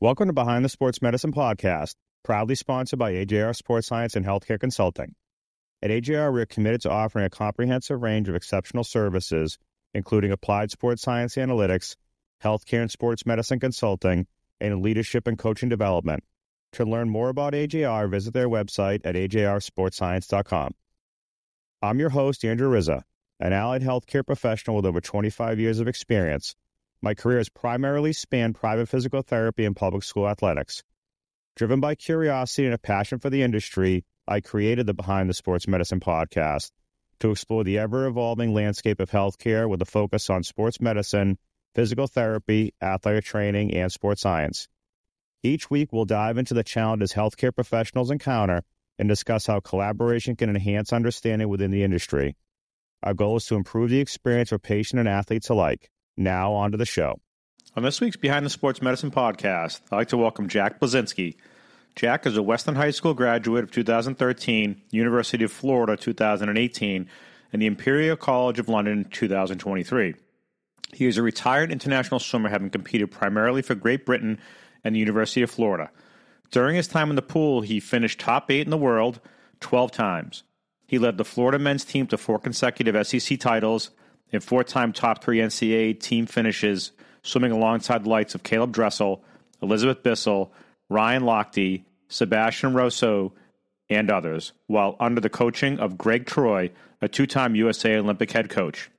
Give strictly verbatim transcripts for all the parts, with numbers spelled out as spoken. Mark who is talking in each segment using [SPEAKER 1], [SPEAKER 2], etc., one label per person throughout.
[SPEAKER 1] Welcome to Behind the Sports Medicine Podcast, proudly sponsored by A J R Sports Science and Healthcare Consulting. At A J R, we are committed to offering a comprehensive range of exceptional services, including applied sports science analytics, healthcare and sports medicine consulting, and leadership and coaching development. To learn more about A J R, visit their website at a j r sports science dot com. I'm your host, Andrew Rizza, an allied healthcare professional with over twenty-five years of experience. My career has primarily spanned private physical therapy and public school athletics. Driven by curiosity and a passion for the industry, I created the Behind the Sports Medicine podcast to explore the ever-evolving landscape of healthcare with a focus on sports medicine, physical therapy, athletic training, and sports science. Each week, we'll dive into the challenges healthcare professionals encounter and discuss how collaboration can enhance understanding within the industry. Our goal is to improve the experience for patient and athletes alike. Now, on to the show. On this week's Behind the Sports Medicine podcast, I'd like to welcome Jack Blazinski. Jack is a Weston High School graduate of two thousand thirteen, University of Florida two thousand eighteen, and the Imperial College of London two thousand twenty-three. He is a retired international swimmer, having competed primarily for Great Britain and the University of Florida. During his time in the pool, he finished top eight in the world twelve times. He led the Florida men's team to four consecutive S E C titles and four-time top three N C double A team finishes, swimming alongside the likes of Caleb Dressel, Elizabeth Bissell, Ryan Lochte, Sebastian Rousseau, and others, while under the coaching of Greg Troy, a two-time U S A Olympic head coach.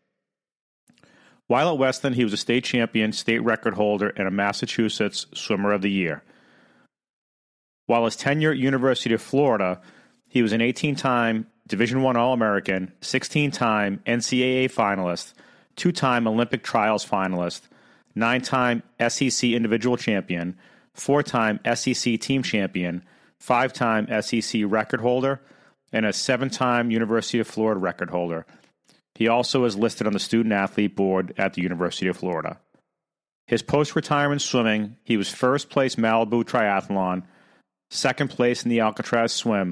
[SPEAKER 1] While at Weston, he was a state champion, state record holder, and a Massachusetts Swimmer of the Year. While his tenure at University of Florida, he was an eighteen-time Division I All-American, sixteen-time N C double A finalist, two-time Olympic trials finalist, nine-time S E C individual champion, four-time S E C team champion, five-time S E C record holder, and a seven-time University of Florida record holder. He also is listed on the student-athlete board at the University of Florida. His post-retirement swimming, he was first place Malibu Triathlon, second place in the Alcatraz Swim.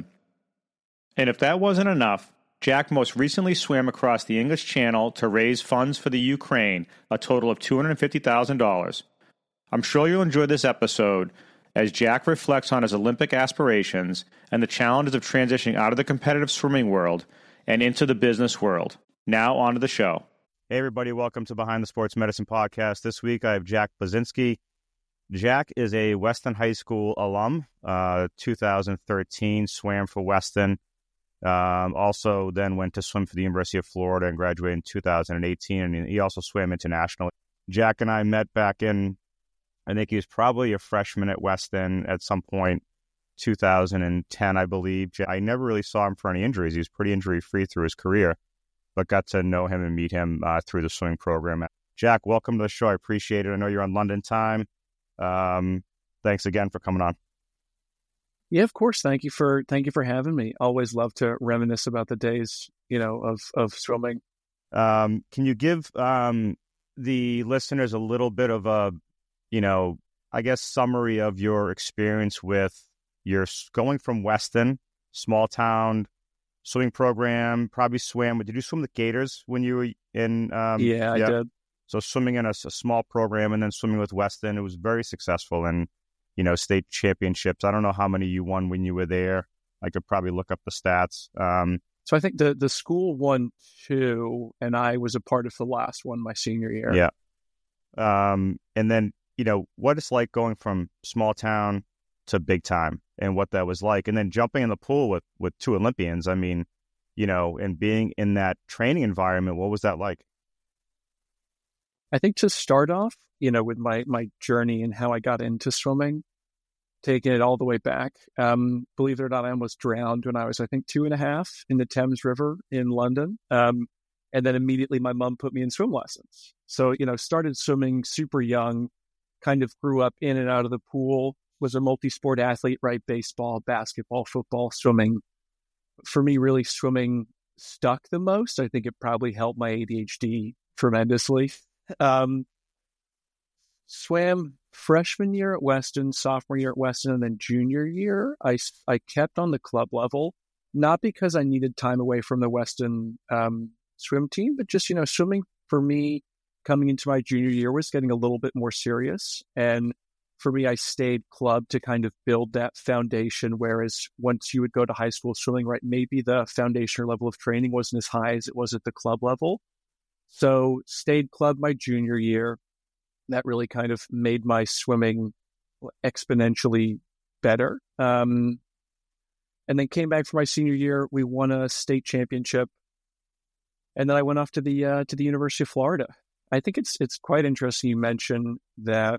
[SPEAKER 1] And if that wasn't enough, Jack most recently swam across the English Channel to raise funds for the Ukraine, a total of two hundred fifty thousand dollars. I'm sure you'll enjoy this episode as Jack reflects on his Olympic aspirations and the challenges of transitioning out of the competitive swimming world and into the business world. Now, on to the show. Hey, everybody. Welcome to Behind the Sports Medicine Podcast. This week, I have Jack Blazinski. Jack is a Weston High School alum, uh, two thousand thirteen, swam for Weston. Um, also then went to swim for the University of Florida and graduated in two thousand eighteen, and he also swam internationally. Jack and I met back in, I think he was probably a freshman at Weston at some point, two thousand ten, I believe. I never really saw him for any injuries. He was pretty injury-free through his career, but got to know him and meet him uh, through the swimming program. Jack, welcome to the show. I appreciate it. I know you're on London time. Um, thanks again for coming on.
[SPEAKER 2] Yeah, of course. Thank you for thank you for having me. Always love to reminisce about the days, you know, of of swimming.
[SPEAKER 1] Um, can you give um, the listeners a little bit of a, you know, I guess summary of your experience with your going from Weston, small town swimming program? Probably swam. Did you swim with Gators when you were in? Um,
[SPEAKER 2] yeah, I yeah. did.
[SPEAKER 1] So swimming in a, a small program and then swimming with Weston, it was very successful and, you know, state championships. I don't know how many you won when you were there. I could probably look up the stats. Um,
[SPEAKER 2] so I think the, the school won two, and I was a part of the last one my senior year.
[SPEAKER 1] Yeah. Um, and then, you know, what it's like going from small town to big time and what that was like. And then jumping in the pool with, with two Olympians. I mean, you know, and being in that training environment, what was that like?
[SPEAKER 2] I think to start off, you know, with my, my journey and how I got into swimming, taking it all the way back. Um, believe it or not, I almost drowned when I was, I think, two and a half in the Thames River in London. Um, and then immediately my mom put me in swim lessons. So, you know, started swimming super young, kind of grew up in and out of the pool, was a multi-sport athlete, right? Baseball, basketball, football, swimming. For me, really swimming stuck the most. I think it probably helped my A D H D tremendously. Um, swam freshman year at Weston, sophomore year at Weston, and then junior year, I, I kept on the club level, not because I needed time away from the Weston um, swim team, but just, you know, swimming for me coming into my junior year was getting a little bit more serious. And for me, I stayed club to kind of build that foundation. Whereas once you would go to high school swimming, right, maybe the foundational level of training wasn't as high as it was at the club level. So stayed club my junior year. That really kind of made my swimming exponentially better. Um, and then came back for my senior year. We won a state championship. And then I went off to the uh, to the University of Florida. I think it's it's quite interesting you mentioned that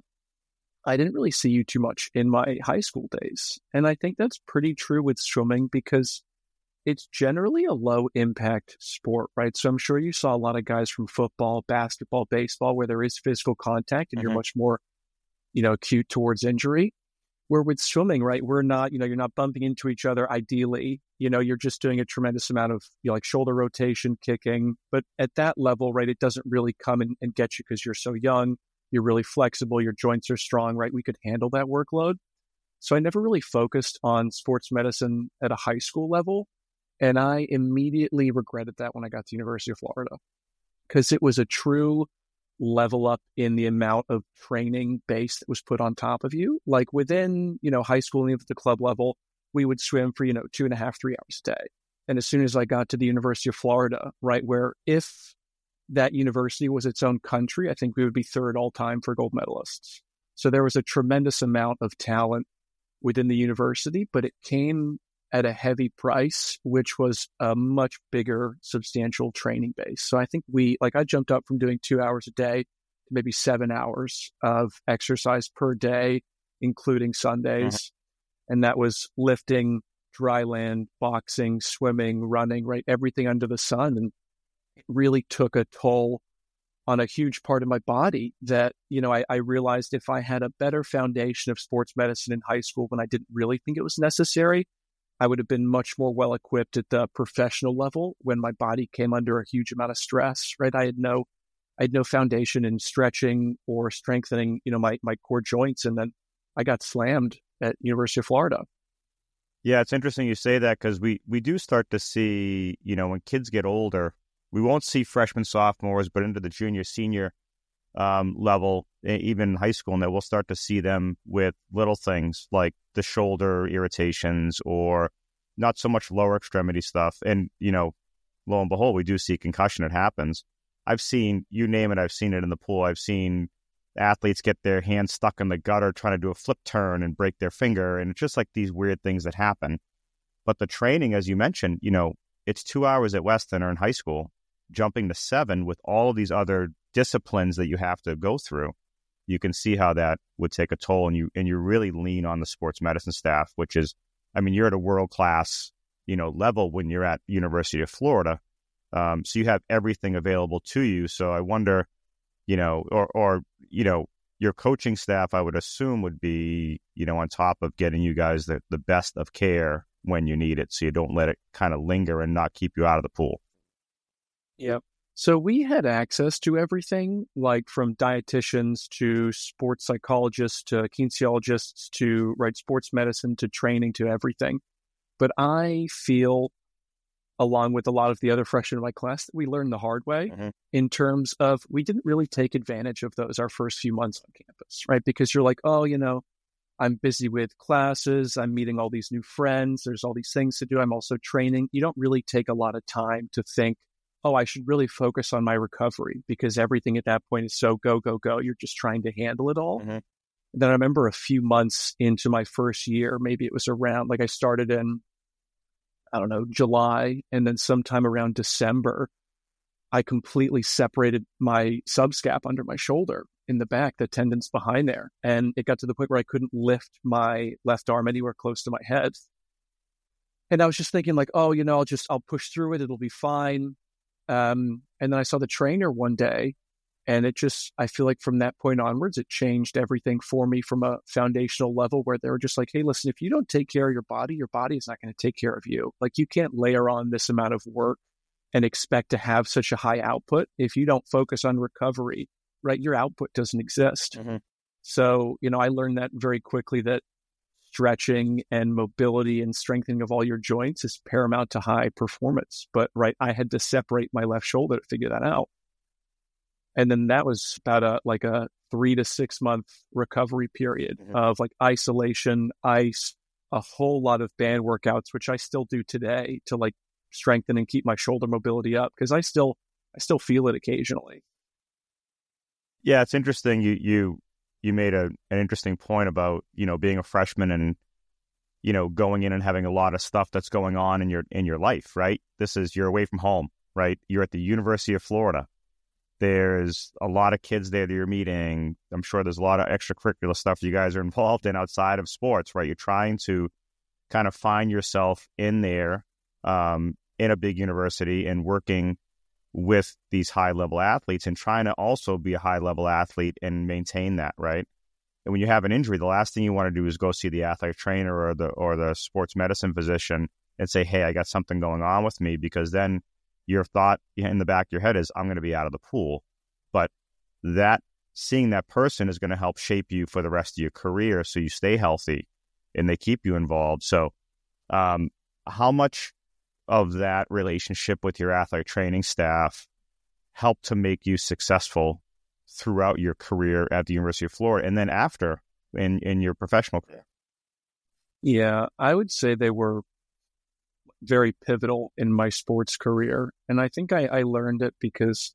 [SPEAKER 2] I didn't really see you too much in my high school days. And I think that's pretty true with swimming because it's generally a low impact sport, right? So I'm sure you saw a lot of guys from football, basketball, baseball, where there is physical contact and mm-hmm. you're much more, you know, acute towards injury. Where with swimming, right, we're not, you know, you're not bumping into each other ideally. You know, you're just doing a tremendous amount of, you know, like shoulder rotation, kicking. But at that level, right, it doesn't really come and, and get you because you're so young. You're really flexible. Your joints are strong, right? We could handle that workload. So I never really focused on sports medicine at a high school level. And I immediately regretted that when I got to the University of Florida because it was a true level up in the amount of training base that was put on top of you. Like within, you know, high school and even at the club level, we would swim for, you know, two and a half, three hours a day. And as soon as I got to the University of Florida, right, where if that university was its own country, I think we would be third all time for gold medalists. So there was a tremendous amount of talent within the university, but it came at a heavy price, which was a much bigger, substantial training base. So I think we, like I jumped up from doing two hours a day to maybe seven hours of exercise per day, including Sundays. Mm-hmm. And that was lifting, dry land, boxing, swimming, running, right? Everything under the sun. And it really took a toll on a huge part of my body that, you know, I, I realized if I had a better foundation of sports medicine in high school when I didn't really think it was necessary, I would have been much more well equipped at the professional level when my body came under a huge amount of stress, right? I had no, I had no foundation in stretching or strengthening, you know, my, my core joints. And then I got slammed at University of Florida.
[SPEAKER 1] Yeah, it's interesting you say that because we, we do start to see, you know, when kids get older, we won't see freshmen, sophomores, but into the junior, senior um, level, even high school, and that we'll start to see them with little things like the shoulder irritations or not so much lower extremity stuff. And, you know, lo and behold, we do see concussion. It happens. I've seen, you name it, I've seen it in the pool. I've seen athletes get their hands stuck in the gutter trying to do a flip turn and break their finger. And it's just like these weird things that happen. But the training, as you mentioned, you know, it's two hours at Weston or in high school, jumping to seven with all of these other disciplines that you have to go through. You can see how that would take a toll, and you and you really lean on the sports medicine staff, which is, I mean, you're at a world-class, you know, level when you're at University of Florida. Um, so you have everything available to you. So I wonder, you know, or, or, you know, your coaching staff, I would assume would be, you know, on top of getting you guys the, the best of care when you need it. So you don't let it kind of linger and not keep you out of the pool.
[SPEAKER 2] Yep. So we had access to everything, like from dietitians to sports psychologists to kinesiologists to right sports medicine to training to everything. But I feel, along with a lot of the other freshmen in my class, that we learned the hard way mm-hmm. in terms of we didn't really take advantage of those our first few months on campus, right? Because you're like, oh, you know, I'm busy with classes. I'm meeting all these new friends. There's all these things to do. I'm also training. You don't really take a lot of time to think, oh, I should really focus on my recovery because everything at that point is so go, go, go. You're just trying to handle it all. Mm-hmm. And then I remember a few months into my first year, maybe it was around, like I started in, I don't know, July. And then sometime around December, I completely separated my subscap under my shoulder in the back, the tendons behind there. And it got to the point where I couldn't lift my left arm anywhere close to my head. And I was just thinking like, oh, you know, I'll just, I'll push through it. It'll be fine. Um, and then I saw the trainer one day, and it just, I feel like from that point onwards, it changed everything for me from a foundational level where they were just like, hey, listen, if you don't take care of your body, your body is not going to take care of you. Like you can't layer on this amount of work and expect to have such a high output. If you don't focus on recovery, right, your output doesn't exist. Mm-hmm. So, you know, I learned that very quickly that stretching and mobility and strengthening of all your joints is paramount to high performance. But right, I had to separate my left shoulder to figure that out. And then that was about a like a three to six month recovery period mm-hmm. of like isolation, ice, a whole lot of band workouts, which I still do today to like strengthen and keep my shoulder mobility up because I still I still feel it occasionally.
[SPEAKER 1] Yeah, it's interesting. You you you made a an interesting point about, you know, being a freshman and, you know, going in and having a lot of stuff that's going on in your in your life, right? This is you're away from home, right? You're at the University of Florida. There's a lot of kids there that you're meeting. I'm sure there's a lot of extracurricular stuff you guys are involved in outside of sports, right? You're trying to kind of find yourself in there um, in a big university and working with these high-level athletes and trying to also be a high-level athlete and maintain that, right? And when you have an injury, the last thing you want to do is go see the athletic trainer or the or the sports medicine physician and say, hey, I got something going on with me, because then your thought in the back of your head is, I'm going to be out of the pool. But that seeing that person is going to help shape you for the rest of your career so you stay healthy and they keep you involved. So um, how much of that relationship with your athletic training staff helped to make you successful throughout your career at the University of Florida and then after in, in your professional career?
[SPEAKER 2] Yeah, I would say they were very pivotal in my sports career. And I think I, I learned it because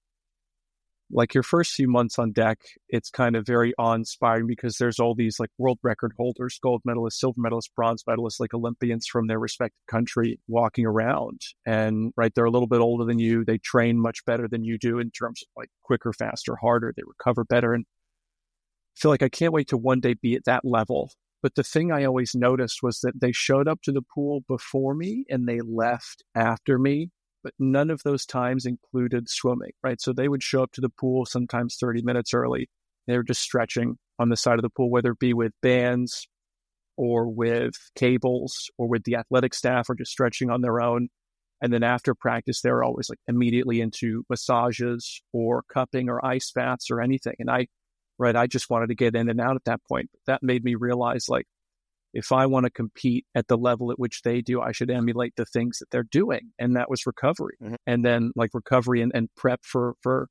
[SPEAKER 2] like your first few months on deck, it's kind of very awe-inspiring because there's all these like world record holders, gold medalists, silver medalists, bronze medalists, like Olympians from their respective country walking around. And right, they're a little bit older than you. They train much better than you do in terms of like quicker, faster, harder. They recover better. And I feel like I can't wait to one day be at that level. But the thing I always noticed was that they showed up to the pool before me and they left after me, but none of those times included swimming, right? So they would show up to the pool sometimes thirty minutes early. They were just stretching on the side of the pool, whether it be with bands or with cables or with the athletic staff or just stretching on their own. And then after practice, they were always like immediately into massages or cupping or ice baths or anything. And I Right. I just wanted to get in and out at that point. That made me realize, like, if I want to compete at the level at which they do, I should emulate the things that they're doing. And that was recovery. Mm-hmm. And then like recovery and, and prep for, for,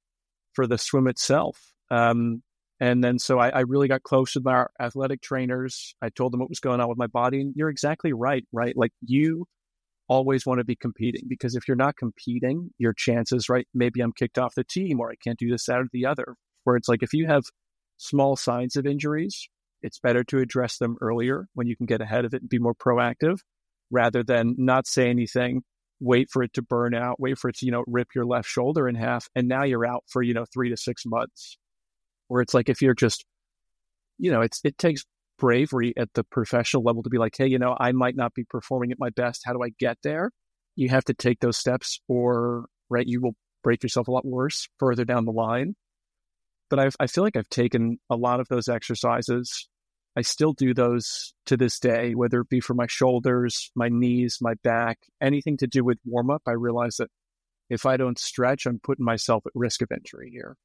[SPEAKER 2] for the swim itself. Um, and then, so I, I really got close with my athletic trainers. I told them what was going on with my body. And you're exactly right, right? Like you always want to be competing because if you're not competing, your chances, right? Maybe I'm kicked off the team or I can't do this, that, or the other. Where it's like, if you have small signs of injuries, it's better to address them earlier when you can get ahead of it and be more proactive rather than not say anything, wait for it to burn out, wait for it to, you know, rip your left shoulder in half. And now you're out for, you know, three to six months where it's like, if you're just, you know, it's, it takes bravery at the professional level to be like, hey, you know, I might not be performing at my best. How do I get there? You have to take those steps or, right, you will break yourself a lot worse further down the line. But I've, I feel like I've taken a lot of those exercises. I still do those to this day, whether it be for my shoulders, my knees, my back, anything to do with warm up. I realize that if I don't stretch, I'm putting myself at risk of injury here.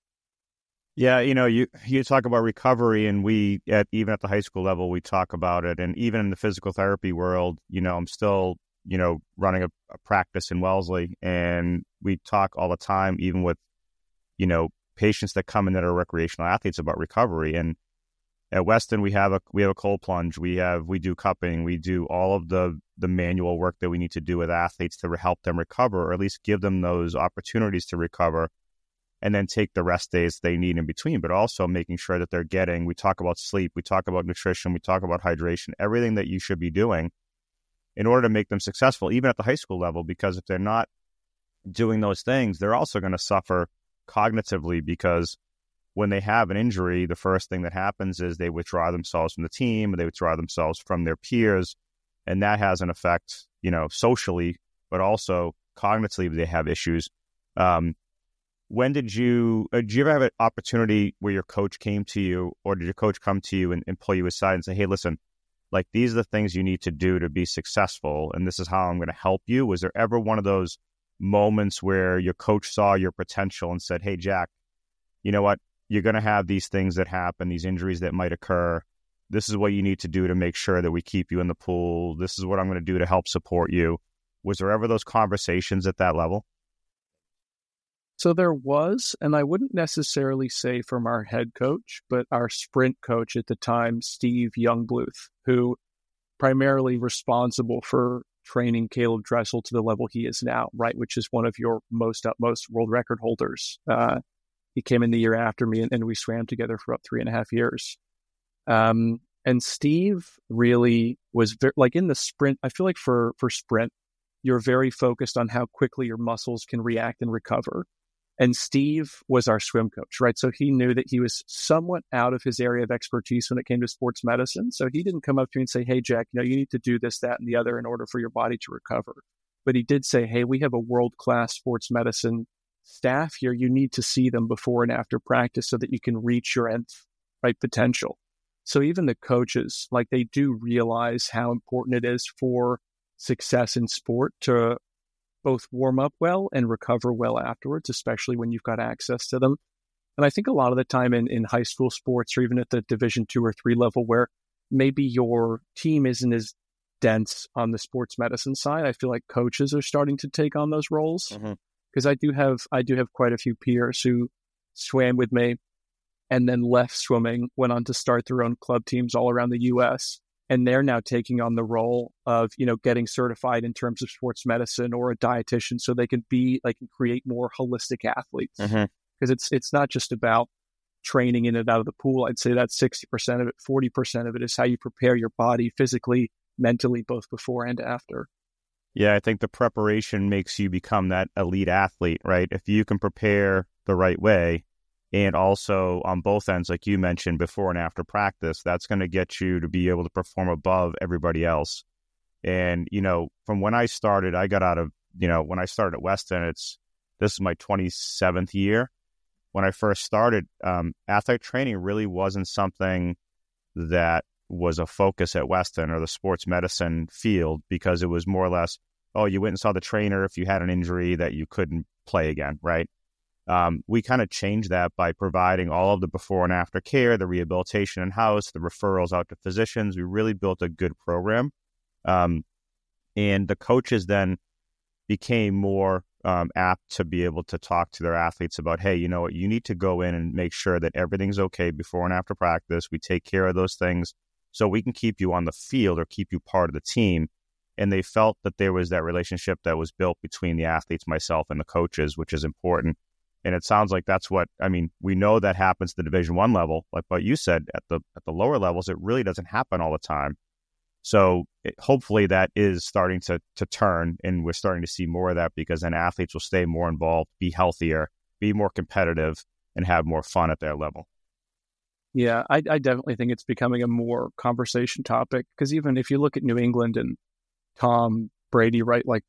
[SPEAKER 1] Yeah, you know, you you talk about recovery, and we at even at the high school level, we talk about it, and even in the physical therapy world, you know, I'm still, you know, running a, a practice in Wellesley, and we talk all the time, even with, you know, patients that come in that are recreational athletes about recovery. And at Weston, we have a we have a cold plunge, we have we do cupping, we do all of the the manual work that we need to do with athletes to help them recover, or at least give them those opportunities to recover, and then take the rest days they need in between. But also making sure that they're getting. We talk about sleep, we talk about nutrition, we talk about hydration, everything that you should be doing in order to make them successful, even at the high school level. Because if they're not doing those things, they're also going to suffer cognitively, because when they have an injury, the first thing that happens is they withdraw themselves from the team, they withdraw themselves from their peers, and that has an effect, you know, socially, but also cognitively they have issues. Um, when did you, uh, did you ever have an opportunity where your coach came to you, or did your coach come to you and, and pull you aside and say, hey, listen, like these are the things you need to do to be successful, and this is how I'm going to help you? Was there ever one of those moments where your coach saw your potential and said, hey, Jack, you know what? You're going to have these things that happen, these injuries that might occur. This is what you need to do to make sure that we keep you in the pool. This is what I'm going to do to help support you. Was there ever those conversations at that level?
[SPEAKER 2] So there was, and I wouldn't necessarily say from our head coach, but our sprint coach at the time, Steve Youngbluth, who primarily responsible for training Caleb Dressel to the level he is now, right, which is one of your most utmost world record holders. Uh, he came in the year after me, and, and we swam together for about three and a half years. Um, and Steve really was very, like in the sprint. I feel like for for sprint, you're very focused on how quickly your muscles can react and recover. And Steve was our swim coach, right? So he knew that he was somewhat out of his area of expertise when it came to sports medicine. So he didn't come up to me and say, hey, Jack, you know, you need to do this, that, and the other in order for your body to recover. But he did say, hey, we have a world-class sports medicine staff here. You need to see them before and after practice so that you can reach your nth right potential. So even the coaches, like they do realize how important it is for success in sport to both warm up well and recover well afterwards, especially when you've got access to them. And I think a lot of the time in, in high school sports, or even at the division two or three level, where maybe your team isn't as dense on the sports medicine side, I feel like coaches are starting to take on those roles. Because mm-hmm. I do have I do have quite a few peers who swam with me and then left swimming, went on to start their own club teams all around the U S, and they're now taking on the role of, you know, getting certified in terms of sports medicine or a dietitian so they can be, like, create more holistic athletes. Because mm-hmm. it's it's not just about training in and out of the pool. I'd say that's sixty percent of it. forty percent of it is how you prepare your body physically, mentally, both before and after.
[SPEAKER 1] Yeah, I think the preparation makes you become that elite athlete, right? If you can prepare the right way, and also on both ends, like you mentioned, before and after practice, that's going to get you to be able to perform above everybody else. And, you know, from when I started, I got out of, you know, when I started at Weston, it's, this is my twenty-seventh year. When I first started, um, athletic training really wasn't something that was a focus at Weston or the sports medicine field, because it was more or less, oh, you went and saw the trainer if you had an injury that you couldn't play again, right? Um, we kind of changed that by providing all of the before and after care, the rehabilitation in-house, the referrals out to physicians. We really built a good program. Um, and the coaches then became more um, apt to be able to talk to their athletes about, hey, you know what, you need to go in and make sure that everything's okay before and after practice. We take care of those things so we can keep you on the field or keep you part of the team. And they felt that there was that relationship that was built between the athletes, myself, and the coaches, which is important. And it sounds like that's what, I mean, we know that happens at the Division One level, like what you said, at the at the lower levels, it really doesn't happen all the time. So it, hopefully that is starting to to turn, and we're starting to see more of that, because then athletes will stay more involved, be healthier, be more competitive, and have more fun at their level.
[SPEAKER 2] Yeah, I, I definitely think it's becoming a more conversation topic, because even if you look at New England and Tom Brady, right, like,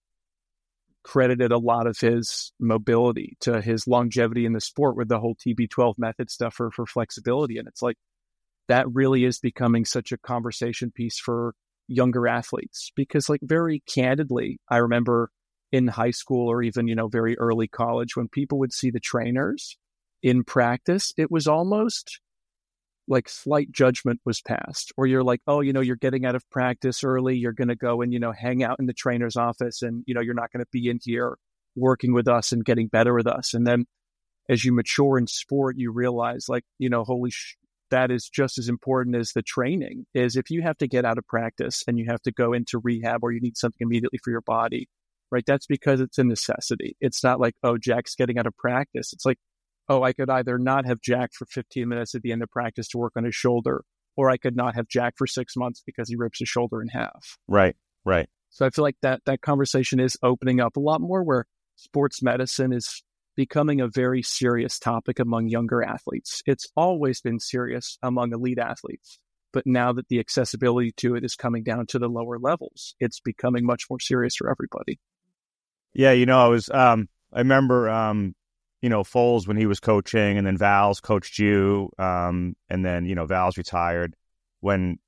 [SPEAKER 2] credited a lot of his mobility to his longevity in the sport with the whole T B twelve method stuff for, for flexibility. And it's like, that really is becoming such a conversation piece for younger athletes, because, like, very candidly, I remember in high school or even, you know, very early college, when people would see the trainers in practice, it was almost like slight judgment was passed, or you're like, oh, you know, you're getting out of practice early. You're going to go and, you know, hang out in the trainer's office, and, you know, you're not going to be in here working with us and getting better with us. And then as you mature in sport, you realize, like, you know, holy sh- that is just as important as the training. Is if you have to get out of practice and you have to go into rehab, or you need something immediately for your body, right? That's because it's a necessity. It's not like, oh, Jack's getting out of practice. It's like, oh, I could either not have Jack for fifteen minutes at the end of practice to work on his shoulder, or I could not have Jack for six months because he rips his shoulder in half.
[SPEAKER 1] Right, right.
[SPEAKER 2] So I feel like that that conversation is opening up a lot more, where sports medicine is becoming a very serious topic among younger athletes. It's always been serious among elite athletes, but now that the accessibility to it is coming down to the lower levels, it's becoming much more serious for everybody.
[SPEAKER 1] Yeah, you know, I was, um, I remember, um, you know, Foles when he was coaching, and then Val's coached you, um, and then, you know, Val's retired. When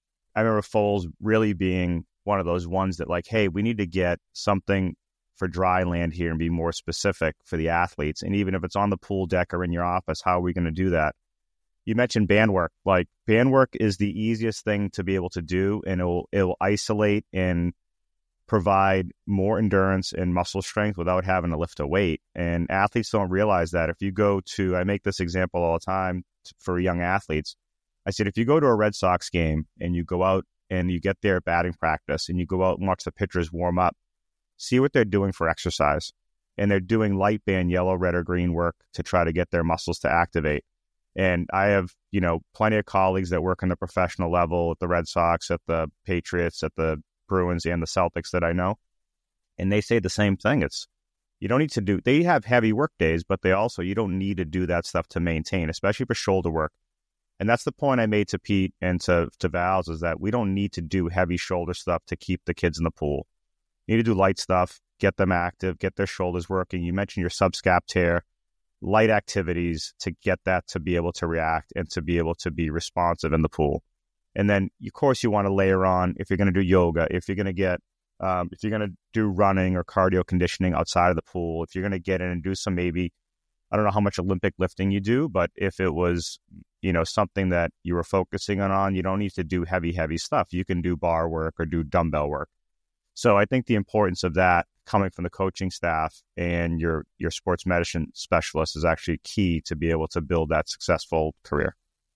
[SPEAKER 1] I remember Foles really being one of those ones that, like, hey, we need to get something for dry land here and be more specific for the athletes. And even if it's on the pool deck or in your office, how are we going to do that? You mentioned band work. Like, band work is the easiest thing to be able to do, and it'll, it'll isolate and provide more endurance and muscle strength without having to lift a weight. And athletes don't realize that. If you go to, I make this example all the time for young athletes. I said, if you go to a Red Sox game and you go out and you get their batting practice and you go out and watch the pitchers warm up, see what they're doing for exercise. And they're doing light band, yellow, red, or green work to try to get their muscles to activate. And I have, you know, plenty of colleagues that work on the professional level at the Red Sox, at the Patriots, at the Bruins, and the Celtics that I know. And they say the same thing. It's, you don't need to do, they have heavy work days, but they also, you don't need to do that stuff to maintain, especially for shoulder work. And that's the point I made to Pete and to, to Val's, is that we don't need to do heavy shoulder stuff to keep the kids in the pool. You need to do light stuff, get them active, get their shoulders working. You mentioned your subscap tear, light activities to get that to be able to react and to be able to be responsive in the pool. And then, of course, you want to layer on, if you're going to do yoga, if you're going to get, um, if you're going to do running or cardio conditioning outside of the pool, if you're going to get in and do some, maybe, I don't know how much Olympic lifting you do, but if it was, you know, something that you were focusing on, on, you don't need to do heavy, heavy stuff. You can do bar work or do dumbbell work. So I think the importance of that coming from the coaching staff and your your sports medicine specialist is actually key to be able to build that successful career.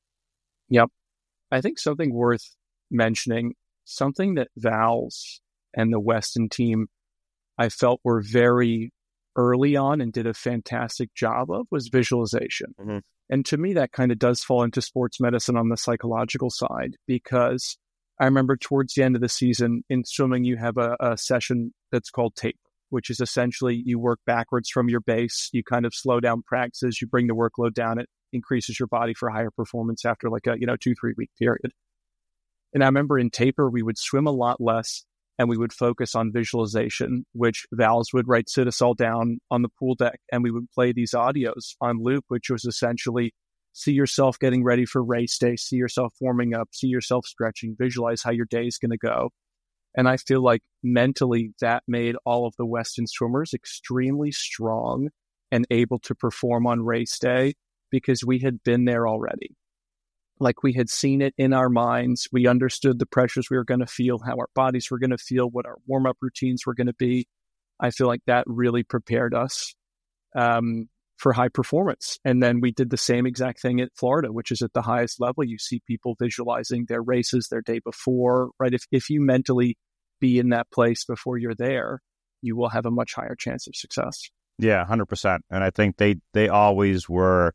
[SPEAKER 2] Yep. I think something worth mentioning, something that Val's and the Weston team I felt were very early on and did a fantastic job of, was visualization. Mm-hmm. And to me, that kind of does fall into sports medicine on the psychological side, because I remember towards the end of the season in swimming, you have a, a session that's called taper, which is essentially you work backwards from your base. You kind of slow down practices. You bring the workload down. It increases your body for higher performance after like a, you know, two, three week period. And I remember in taper, we would swim a lot less and we would focus on visualization, which Val's would, right, sit us all down on the pool deck and we would play these audios on loop, which was essentially see yourself getting ready for race day, see yourself warming up, see yourself stretching, visualize how your day is going to go. And I feel like mentally that made all of the Weston swimmers extremely strong and able to perform on race day because we had been there already. Like we had seen it in our minds. We understood the pressures we were going to feel, how our bodies were going to feel, what our warm-up routines were going to be. I feel like that really prepared us um, for high performance. And then we did the same exact thing at Florida, which is at the highest level. You see people visualizing their races their day before, right? If if you mentally be in that place before you're there, you will have a much higher chance of success.
[SPEAKER 1] Yeah, one hundred percent. And I think they, they always were,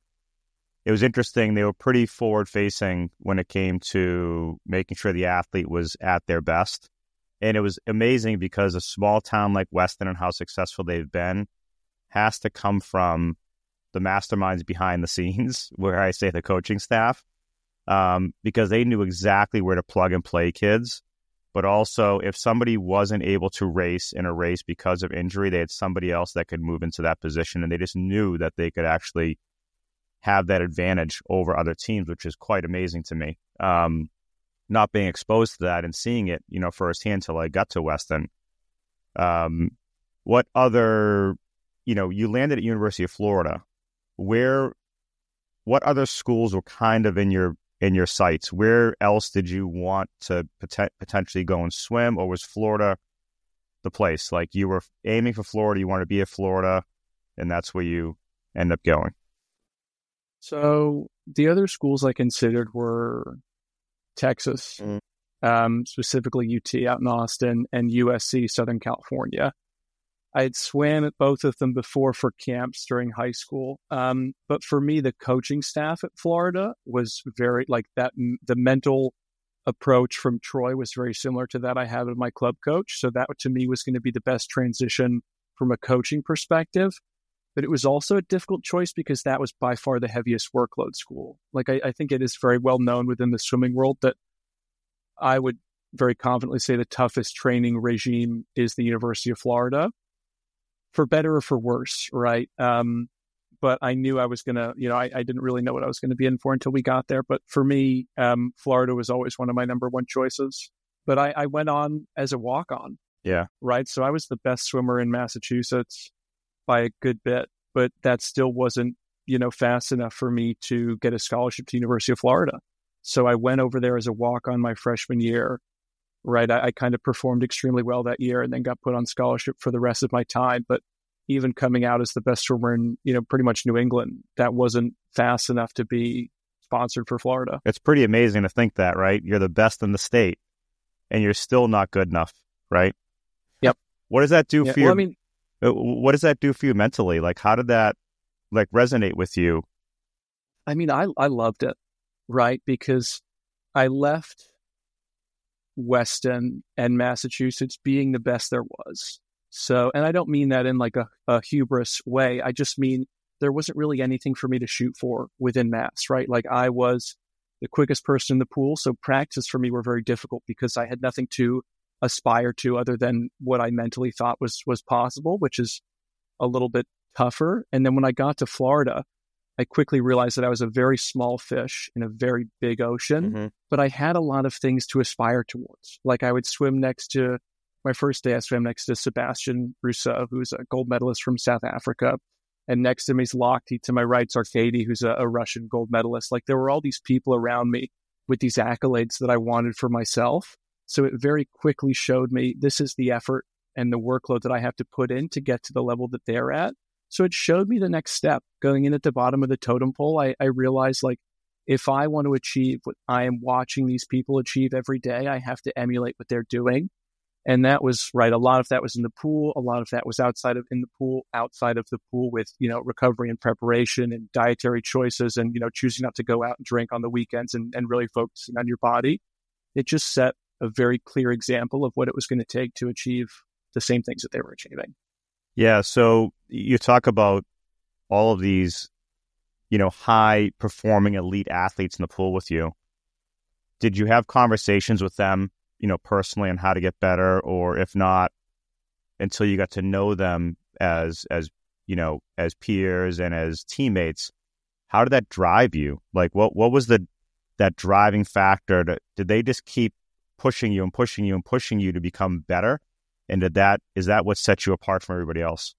[SPEAKER 1] it was interesting. They were pretty forward facing when it came to making sure the athlete was at their best. And it was amazing because a small town like Weston and how successful they've been has to come from the masterminds behind the scenes, where I say the coaching staff, um, because they knew exactly where to plug and play kids. But also, if somebody wasn't able to race in a race because of injury, they had somebody else that could move into that position. And they just knew that they could actually have that advantage over other teams, which is quite amazing to me. Um, not being exposed to that and seeing it, you know, firsthand till I got to Weston. Um, what other, you know, you landed at University of Florida. Where, what other schools were kind of in your in your sights? Where else did you want to pot- potentially go and swim, or was Florida the place? Like you were aiming for Florida, you want to be at Florida, and that's where you end up going.
[SPEAKER 2] So the other schools I considered were Texas, mm. um, specifically U T out in Austin, and U S C, Southern California. I had swam at both of them before for camps during high school. Um, but for me, the coaching staff at Florida was very like that. The mental approach from Troy was very similar to that I had with my club coach. So that to me was going to be the best transition from a coaching perspective. But it was also a difficult choice because that was by far the heaviest workload school. Like I, I think it is very well known within the swimming world that I would very confidently say the toughest training regime is the University of Florida. For better or for worse, right? Um, but I knew I was going to, you know, I, I didn't really know what I was going to be in for until we got there. But for me, um, Florida was always one of my number one choices. But I, I went on as a walk-on.
[SPEAKER 1] Yeah.
[SPEAKER 2] Right? So I was the best swimmer in Massachusetts by a good bit, but that still wasn't, you know, fast enough for me to get a scholarship to University of Florida. So I went over there as a walk-on my freshman year. right? I, I kind of performed extremely well that year and then got put on scholarship for the rest of my time. But even coming out as the best swimmer in, you know, pretty much New England, that wasn't fast enough to be sponsored for Florida.
[SPEAKER 1] It's pretty amazing to think that, right? You're the best in the state and you're still not good enough, right?
[SPEAKER 2] Yep.
[SPEAKER 1] What does that do
[SPEAKER 2] yeah,
[SPEAKER 1] for
[SPEAKER 2] well,
[SPEAKER 1] you?
[SPEAKER 2] I mean,
[SPEAKER 1] what does that do for you mentally? Like, how did that like resonate with you?
[SPEAKER 2] I mean, I, I loved it, right? Because I left Weston and Massachusetts being the best there was. So, and I don't mean that in like a, a hubris way. I just mean there wasn't really anything for me to shoot for within Mass, right? Like I was the quickest person in the pool. So practice for me were very difficult because I had nothing to aspire to other than what I mentally thought was, was possible, which is a little bit tougher. And then when I got to Florida, I quickly realized that I was a very small fish in a very big ocean, mm-hmm. but I had a lot of things to aspire towards. Like I would swim next to, my first day I swam next to Sebastian Rousseau, who's a gold medalist from South Africa. And next to me is Lochte. To my right's Arkady, who's a, a Russian gold medalist. Like there were all these people around me with these accolades that I wanted for myself. So it very quickly showed me this is the effort and the workload that I have to put in to get to the level that they're at. So it showed me the next step. Going in at the bottom of the totem pole, I, I realized like if I want to achieve what I am watching these people achieve every day, I have to emulate what they're doing. And that was right. A lot of that was in the pool. A lot of that was outside of in the pool, outside of the pool with, you know, recovery and preparation and dietary choices and, you know, choosing not to go out and drink on the weekends and, and really focusing on your body. It just set a very clear example of what it was going to take to achieve the same things that they were achieving.
[SPEAKER 1] Yeah. So you talk about all of these, you know, high performing elite athletes in the pool with you. Did you have conversations with them, you know, personally on how to get better, or if not, until you got to know them as, as, you know, as peers and as teammates, how did that drive you? Like, what, what was the, that driving factor? To, did they just keep pushing you and pushing you and pushing you to become better? And did that, is that what set you apart from everybody else?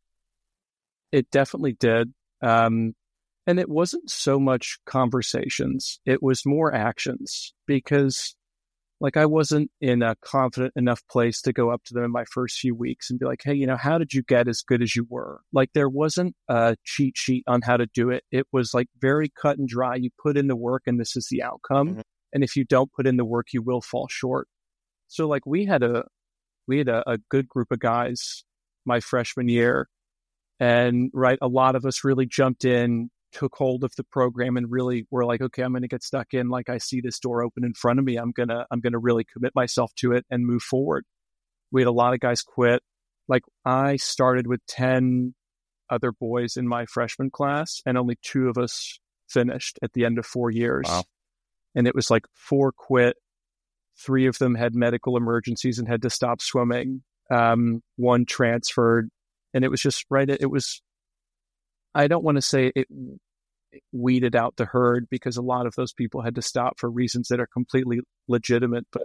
[SPEAKER 2] It definitely did. Um, and it wasn't so much conversations. It was more actions because like I wasn't in a confident enough place to go up to them in my first few weeks and be like, hey, you know, how did you get as good as you were? Like there wasn't a cheat sheet on how to do it. It was like very cut and dry. You put in the work and this is the outcome. Mm-hmm. And if you don't put in the work, you will fall short. So like we had a, we had a, a good group of guys my freshman year. And right, a lot of us really jumped in, took hold of the program and really were like, okay, I'm going to get stuck in. Like I see this door open in front of me. I'm going to, I'm going to really commit myself to it and move forward. We had a lot of guys quit. Like I started with ten other boys in my freshman class and only two of us finished at the end of four years. Wow. And it was like four quit. Three of them had medical emergencies and had to stop swimming. Um, one transferred and it was just right. It, it was, I don't want to say it weeded out the herd because a lot of those people had to stop for reasons that are completely legitimate. But,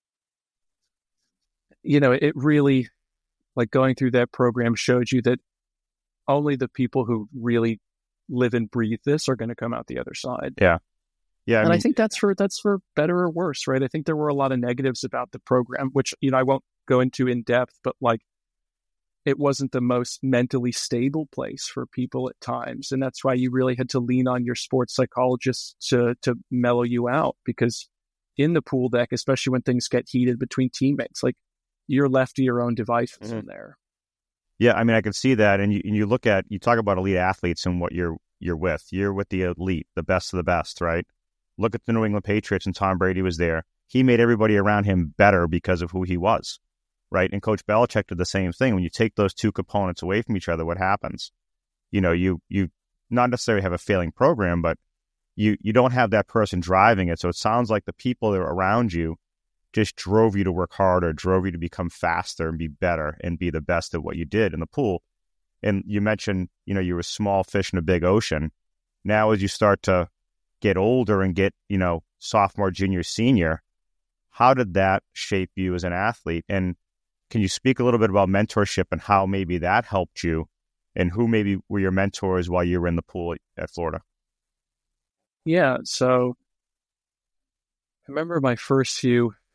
[SPEAKER 2] you know, it really, like going through that program showed you that only the people who really live and breathe this are going to come out the other side.
[SPEAKER 1] Yeah. Yeah. I
[SPEAKER 2] and
[SPEAKER 1] mean,
[SPEAKER 2] I think that's for, that's for better or worse, right? I think there were a lot of negatives about the program, which, you know, I won't go into in depth, but like, it wasn't the most mentally stable place for people at times. And that's why you really had to lean on your sports psychologists to, to mellow you out, because in the pool deck, especially when things get heated between teammates, like you're left to your own devices mm-hmm. in there.
[SPEAKER 1] Yeah. I mean, I can see that. And you, and you look at, you talk about elite athletes and what you're, you're with, you're with the elite, the best of the best, right? Look at the New England Patriots and Tom Brady was there. He made everybody around him better because of who he was. Right. And Coach Belichick did the same thing. When you take those two components away from each other, what happens? You know, you you not necessarily have a failing program, but you you don't have that person driving it. So it sounds like the people that are around you just drove you to work harder, drove you to become faster and be better and be the best at what you did in the pool. And you mentioned, you know, you were a small fish in a big ocean. Now, as you start to get older and get, you know, sophomore, junior, senior, how did that shape you as an athlete? And can you speak a little bit about mentorship and how maybe that helped you and who maybe were your mentors while you were in the pool at Florida?
[SPEAKER 2] Yeah. So I remember my first few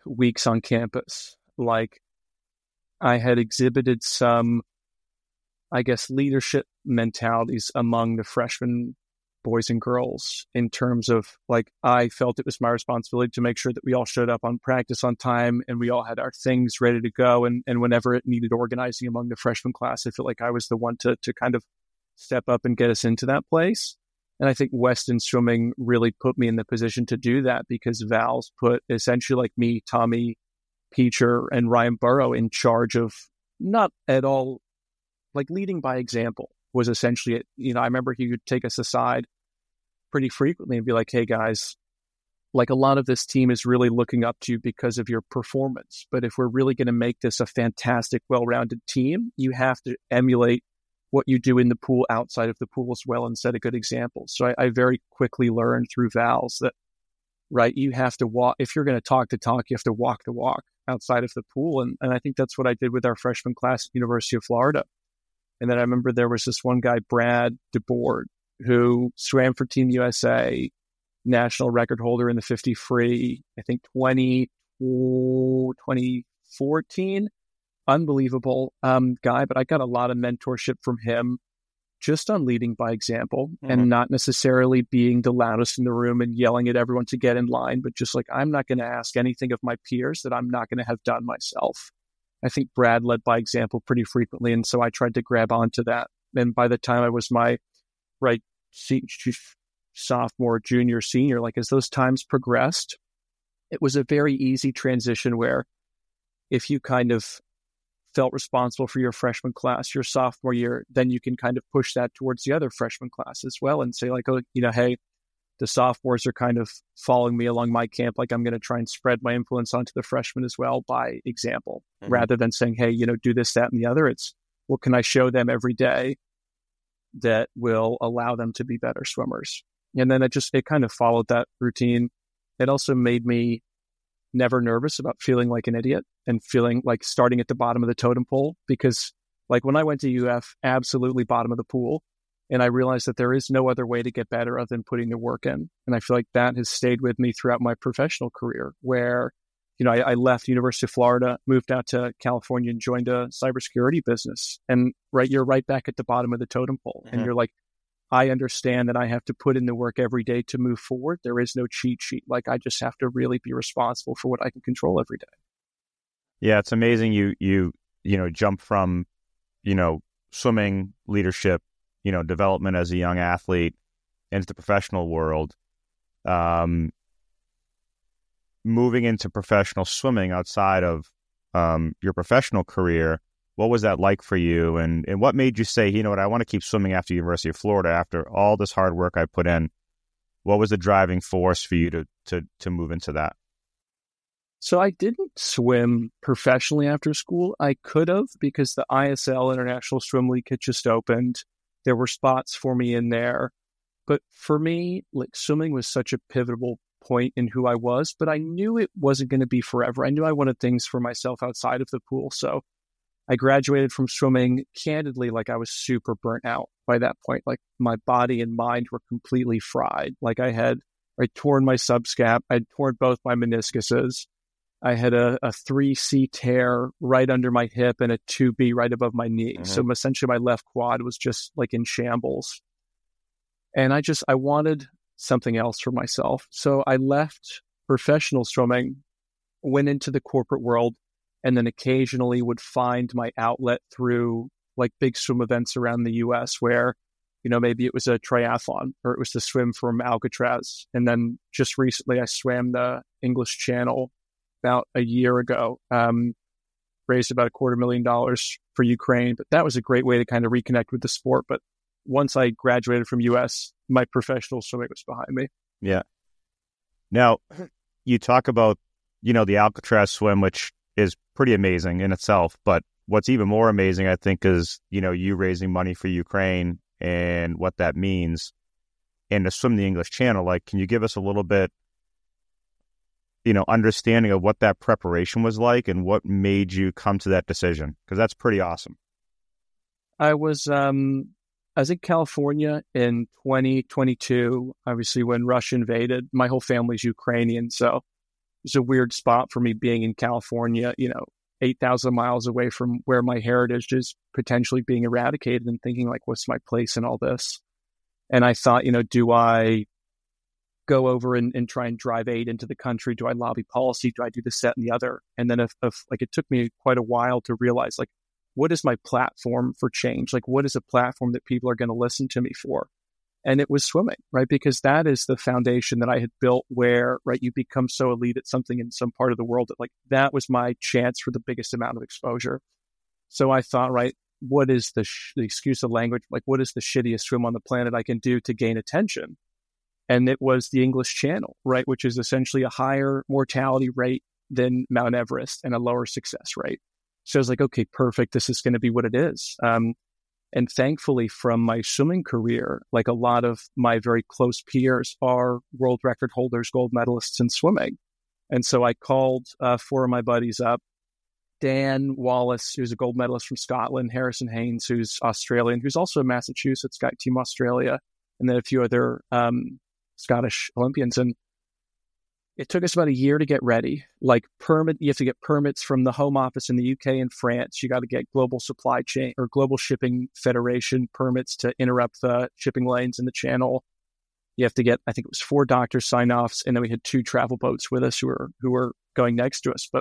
[SPEAKER 2] weeks on campus. Like I had exhibited some, I guess, leadership mentalities among the freshman boys and girls in terms of like, I felt it was my responsibility to make sure that we all showed up on practice on time and we all had our things ready to go. And, and whenever it needed organizing among the freshman class, I feel like I was the one to, to kind of step up and get us into that place. And I think Weston Swimming really put me in the position to do that because Val's put essentially like me, Tommy Peacher, and Ryan Burrow in charge of not at all like leading by example was essentially it. You know, I remember he would take us aside pretty frequently and be like, hey guys, like a lot of this team is really looking up to you because of your performance. But if we're really going to make this a fantastic, well-rounded team, you have to emulate what you do in the pool outside of the pool as well and set a good example. So I, I very quickly learned through Val's that, right, you have to walk, if you're going to talk the talk, you have to walk the walk outside of the pool. And, and I think that's what I did with our freshman class at University of Florida. And then I remember there was this one guy, Brad DeBoard, who swam for Team U S A, national record holder in the fifty free, I think twenty, twenty fourteen. Unbelievable um, guy, but I got a lot of mentorship from him just on leading by example mm-hmm. and not necessarily being the loudest in the room and yelling at everyone to get in line, but just like, I'm not going to ask anything of my peers that I'm not going to have done myself. I think Brad led by example pretty frequently, and so I tried to grab onto that. And by the time I was my right sophomore, junior, senior, like as those times progressed, it was a very easy transition where if you kind of felt responsible for your freshman class, your sophomore year, then you can kind of push that towards the other freshman class as well and say like, oh, you know, hey, the sophomores are kind of following me along my camp. Like I'm going to try and spread my influence onto the freshmen as well by example, mm-hmm. rather than saying, hey, you know, do this, that, and the other. It's what can I show them every day that will allow them to be better swimmers? And then it just, it kind of followed that routine. It also made me never nervous about feeling like an idiot and feeling like starting at the bottom of the totem pole, because like when I went to U F, absolutely bottom of the pool. And I realized that there is no other way to get better other than putting the work in. And I feel like that has stayed with me throughout my professional career where, you know, I, I left University of Florida, moved out to California and joined a cybersecurity business. And right, you're right back at the bottom of the totem pole. Mm-hmm. And you're like, I understand that I have to put in the work every day to move forward. There is no cheat sheet. Like I just have to really be responsible for what I can control every day.
[SPEAKER 1] Yeah, it's amazing. You, you, you know, jump from, you know, swimming, leadership, you know, development as a young athlete into the professional world, um, moving into professional swimming outside of um, your professional career. What was that like for you? And, and what made you say, you know what, I want to keep swimming after University of Florida, after all this hard work I put in? What was the driving force for you to to to move into that?
[SPEAKER 2] So I didn't swim professionally after school. I could have, because the I S L International Swim League had just opened. There were spots for me in there. But for me, like swimming was such a pivotal point in who I was, but I knew it wasn't going to be forever. I knew I wanted things for myself outside of the pool. So I graduated from swimming, candidly, like I was super burnt out by that point. Like my body and mind were completely fried. Like I had, I torn my subscap. I'd torn both my meniscuses. I had a, a three C tear right under my hip and a two B right above my knee. Mm-hmm. So essentially my left quad was just like in shambles. And I just, I wanted something else for myself. So I left professional swimming, went into the corporate world, and then occasionally would find my outlet through like big swim events around the U S where, you know, maybe it was a triathlon or it was the swim from Alcatraz. And then just recently I swam the English Channel about a year ago, um, raised about a quarter million dollars for Ukraine. But that was a great way to kind of reconnect with the sport. But once I graduated from U S, my professional swimming was behind me.
[SPEAKER 1] Yeah. Now, you talk about, you know, the Alcatraz swim, which is pretty amazing in itself. But what's even more amazing, I think, is, you know, you raising money for Ukraine and what that means. And to swim the English Channel, like, can you give us a little bit, you know, understanding of what that preparation was like and what made you come to that decision? Because that's pretty awesome.
[SPEAKER 2] I was, um, I was in California in twenty twenty-two, obviously when Russia invaded. My whole family's Ukrainian, so was a weird spot for me being in California, you know, eight thousand miles away from where my heritage is potentially being eradicated, and thinking like, what's my place in all this? And I thought, you know, do I go over and, and try and drive aid into the country? Do I lobby policy? Do I do this, that, and the other? And then if, if like, it took me quite a while to realize, like, what is my platform for change? Like, what is a platform that people are going to listen to me for? And it was swimming, right? Because that is the foundation that I had built where, right, you become so elite at something in some part of the world that, like, that was my chance for the biggest amount of exposure. So I thought, right, what is the, sh- the excuse of language? Like, what is the shittiest swim on the planet I can do to gain attention? And it was the English Channel, right, which is essentially a higher mortality rate than Mount Everest and a lower success rate. So I was like, okay, perfect. This is going to be what it is. Um, And thankfully, from my swimming career, like, a lot of my very close peers are world record holders, gold medalists in swimming. And so I called uh, four of my buddies up, Dan Wallace, who's a gold medalist from Scotland, Harrison Haynes, who's Australian, who's also a Massachusetts guy, Team Australia, and then a few other um, Scottish Olympians. And it took us about a year to get ready. Like, permit, you have to get permits from the Home Office in the U K and France. You got to get global supply chain or global shipping federation permits to interrupt the shipping lanes in the channel. You have to get, I think it was four doctor sign offs. And then we had two travel boats with us who were, who were going next to us. But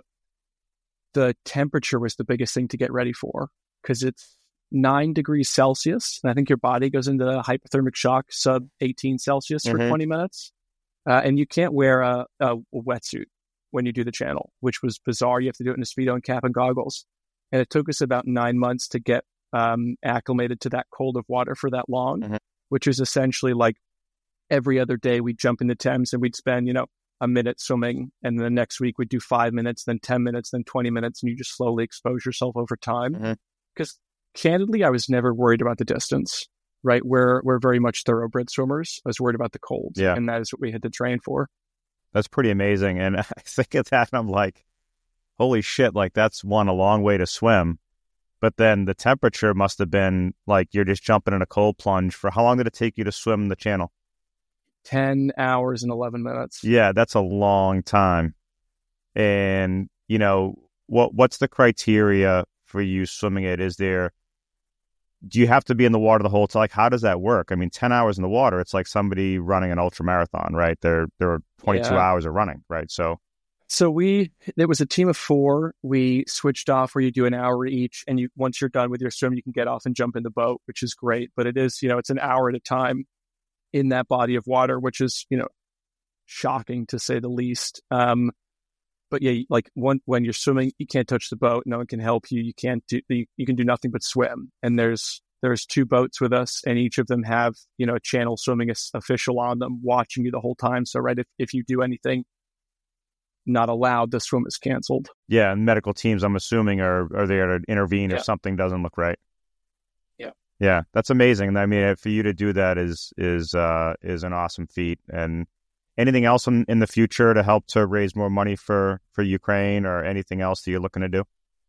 [SPEAKER 2] the temperature was the biggest thing to get ready for, because it's nine degrees Celsius. And I think your body goes into hypothermic shock, sub eighteen Celsius for mm-hmm. twenty minutes. Uh, and you can't wear a, a, a wetsuit when you do the channel, which was bizarre. You have to do it in a Speedo and cap and goggles. And it took us about nine months to get um, acclimated to that cold of water for that long, mm-hmm. which is essentially like every other day we'd jump in the Thames and we'd spend, you know, a minute swimming. And then the next week we'd do five minutes, then ten minutes, then twenty minutes. And you just slowly expose yourself over time. Because mm-hmm. candidly, I was never worried about the distance. Right, we're we're very much thoroughbred swimmers. I was worried about the cold, yeah. and that is what we had to train for.
[SPEAKER 1] That's pretty amazing. And I think at that, I'm like, holy shit, like, that's one, a long way to swim. But then the temperature must have been like you're just jumping in a cold plunge. For how long did it take you to swim the channel?
[SPEAKER 2] ten hours and eleven minutes.
[SPEAKER 1] Yeah, that's a long time. And, you know, what what's the criteria for you swimming it? Is there... Do you have to be in the water the whole time? Like, how does that work? I mean, ten hours in the water, it's like somebody running an ultra marathon, right? They're, they're twenty-two yeah. hours of running, right? So,
[SPEAKER 2] so we, there was a team of four. We switched off where you do an hour each. And you, once you're done with your swim, you can get off and jump in the boat, which is great. But it is, you know, it's an hour at a time in that body of water, which is, you know, shocking to say the least. Um, But yeah, like one, when you're swimming, you can't touch the boat. No one can help you. You can't do, you, you can do nothing but swim. And there's, there's two boats with us, and each of them have, you know, a channel swimming official on them watching you the whole time. So, right, if, if you do anything not allowed, the swim is canceled.
[SPEAKER 1] Yeah. And medical teams, I'm assuming, are, are there to intervene yeah. if something doesn't look right.
[SPEAKER 2] Yeah.
[SPEAKER 1] Yeah. That's amazing. And I mean, for you to do that is, is, uh, is an awesome feat. And anything else in, in the future to help to raise more money for, for Ukraine, or anything else that you're looking to do?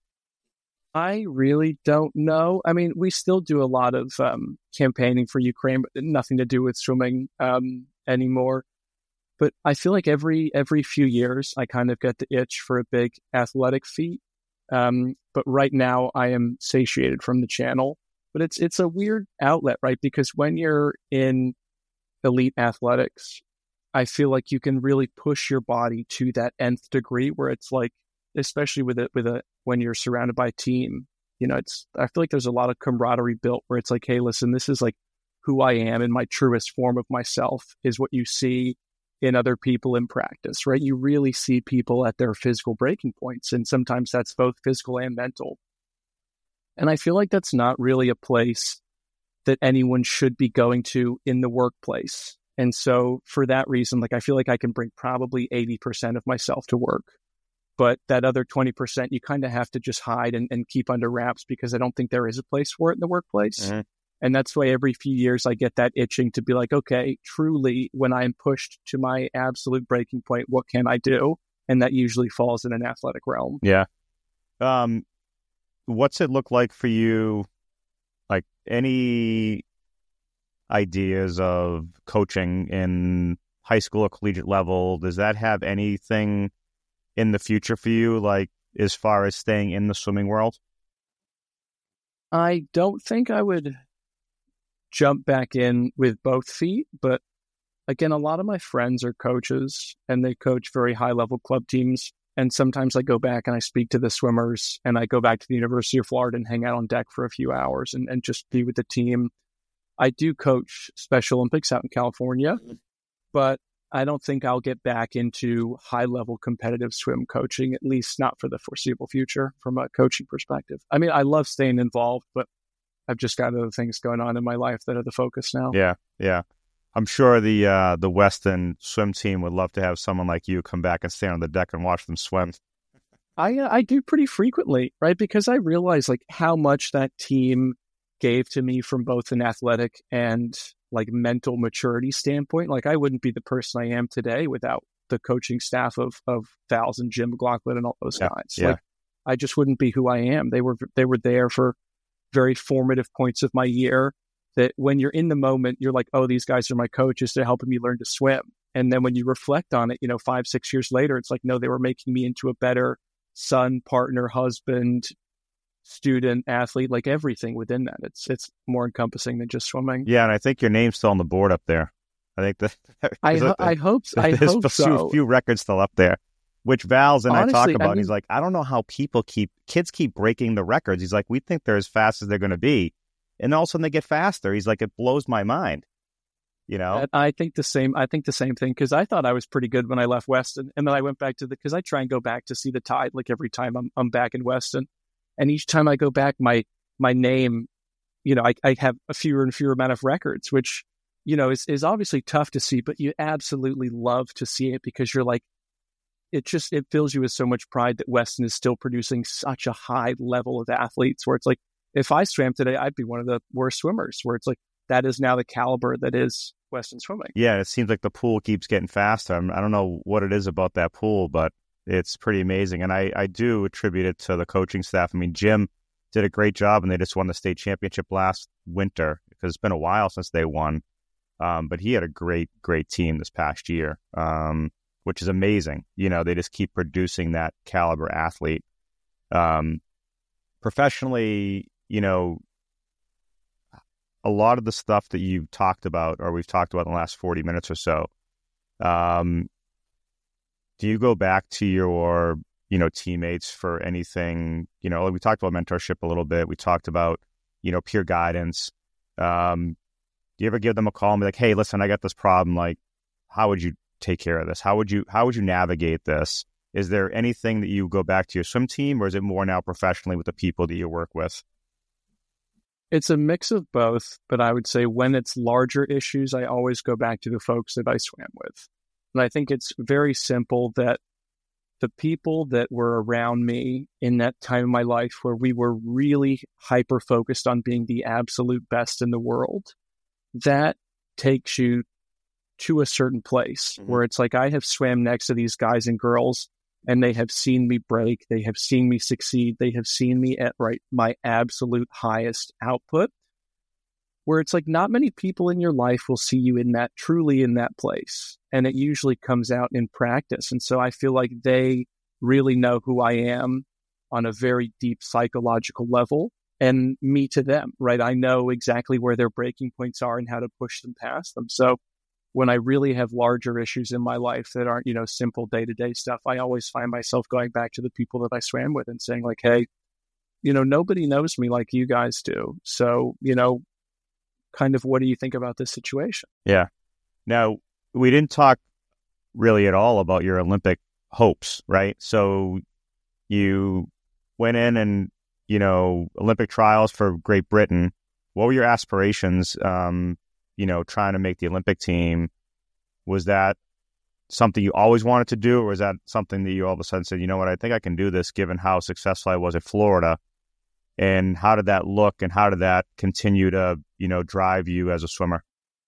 [SPEAKER 2] I really don't know. I mean, we still do a lot of um, campaigning for Ukraine, but nothing to do with swimming um, anymore. But I feel like every every few years, I kind of get the itch for a big athletic feat. Um, but right now, I am satiated from the channel. But it's it's a weird outlet, right? Because when you're in elite athletics, I feel like you can really push your body to that nth degree where it's like, especially with it, with a, when you're surrounded by a team, you know, it's, I feel like there's a lot of camaraderie built where it's like, hey, listen, this is like who I am in my truest form of myself, is what you see in other people in practice, right? You really see people at their physical breaking points. And sometimes that's both physical and mental. And I feel like that's not really a place that anyone should be going to in the workplace. And so for that reason, like, I feel like I can bring probably eighty percent of myself to work, but that other twenty percent, you kind of have to just hide and, and keep under wraps, because I don't think there is a place for it in the workplace. Mm-hmm. And that's why every few years I get that itching to be like, okay, truly, when I am pushed to my absolute breaking point, what can I do? And that usually falls in an athletic realm.
[SPEAKER 1] Yeah. Um, what's it look like for you? Like, any ideas of coaching in high school or collegiate level? Does that have anything in the future for you, like as far as staying in the swimming world?
[SPEAKER 2] I don't think I would jump back in with both feet, but again, a lot of my friends are coaches and they coach very high level club teams. And sometimes I go back and I speak to the swimmers, and I go back to the University of Florida and hang out on deck for a few hours and, and just be with the team. I do coach Special Olympics out in California, but I don't think I'll get back into high level competitive swim coaching, at least not for the foreseeable future from a coaching perspective. I mean, I love staying involved, but I've just got other things going on in my life that are the focus now.
[SPEAKER 1] Yeah, yeah. I'm sure the uh, the Weston swim team would love to have someone like you come back and stand on the deck and watch them swim.
[SPEAKER 2] I uh, I do pretty frequently, right? Because I realize like how much that team gave to me from both an athletic and like mental maturity standpoint. Like I wouldn't be the person I am today without the coaching staff of of Val's and Jim McLaughlin and all those
[SPEAKER 1] yeah,
[SPEAKER 2] guys.
[SPEAKER 1] Yeah.
[SPEAKER 2] Like I just wouldn't be who I am. They were they were there for very formative points of my year. That when you're in the moment, you're like, oh, these guys are my coaches. They're helping me learn to swim. And then when you reflect on it, you know, five, six years later, it's like, no, they were making me into a better son, partner, husband, student, athlete, like everything within that. It's it's more encompassing than just swimming.
[SPEAKER 1] Yeah, and I think your name's still on the board up there. I think that
[SPEAKER 2] I, ho- I hope I
[SPEAKER 1] there's
[SPEAKER 2] hope
[SPEAKER 1] a few,
[SPEAKER 2] so.
[SPEAKER 1] few records still up there, which Val's and
[SPEAKER 2] Honestly,
[SPEAKER 1] I talk about.
[SPEAKER 2] I mean,
[SPEAKER 1] and he's like, I don't know how people keep kids keep breaking the records. He's like, we think they're as fast as they're going to be, and all of a sudden they get faster. He's like, it blows my mind. You know,
[SPEAKER 2] I think the same. I think the same thing because I thought I was pretty good when I left Weston, and then I went back to the because I try and go back to see the tide like every time I'm I'm back in Weston, and each time I go back, my my name, you know, I I have a fewer and fewer amount of records, which you know is is obviously tough to see, but you absolutely love to see it because you're like, it just it fills you with so much pride that Weston is still producing such a high level of athletes. Where it's like, if I swam today, I'd be one of the worst swimmers. Where it's like that is now the caliber that is Weston swimming.
[SPEAKER 1] Yeah, it seems like the pool keeps getting faster. I'm, I don't know what it is about that pool, but it's pretty amazing. And I, I do attribute it to the coaching staff. I mean, Jim did a great job, and they just won the state championship last winter because it's been a while since they won. Um, but he had a great, great team this past year, um, which is amazing. You know, they just keep producing that caliber athlete. Um, professionally, you know, a lot of the stuff that you've talked about or we've talked about in the last forty minutes or so, um, do you go back to your, you know, teammates for anything? You know, we talked about mentorship a little bit. We talked about, you know, peer guidance. Um, do you ever give them a call and be like, hey, listen, I got this problem. Like, how would you take care of this? How would you, how would you navigate this? Is there anything that you go back to your swim team, or is it more now professionally with the people that you work with?
[SPEAKER 2] It's a mix of both, but I would say when it's larger issues, I always go back to the folks that I swam with. And I think it's very simple that the people that were around me in that time of my life where we were really hyper-focused on being the absolute best in the world, that takes you to a certain place mm-hmm. where it's like I have swam next to these guys and girls, and they have seen me break. They have seen me succeed. They have seen me at right my absolute highest output, where it's like not many people in your life will see you in that, truly in that place. And it usually comes out in practice. And so I feel like they really know who I am on a very deep psychological level, and me to them, right? I know exactly where their breaking points are and how to push them past them. So when I really have larger issues in my life that aren't, you know, simple day-to-day stuff, I always find myself going back to the people that I swam with and saying like, hey, you know, nobody knows me like you guys do. So, you know, kind of what do you think about this situation?
[SPEAKER 1] Yeah. Now, we didn't talk really at all about your Olympic hopes, right? So you went in and, you know, Olympic trials for Great Britain. What were your aspirations, um, you know, trying to make the Olympic team? Was that something you always wanted to do, or was that something that you all of a sudden said, you know what, I think I can do this given how successful I was at Florida? And how did that look, and how did that continue to, you know, drive you as a swimmer?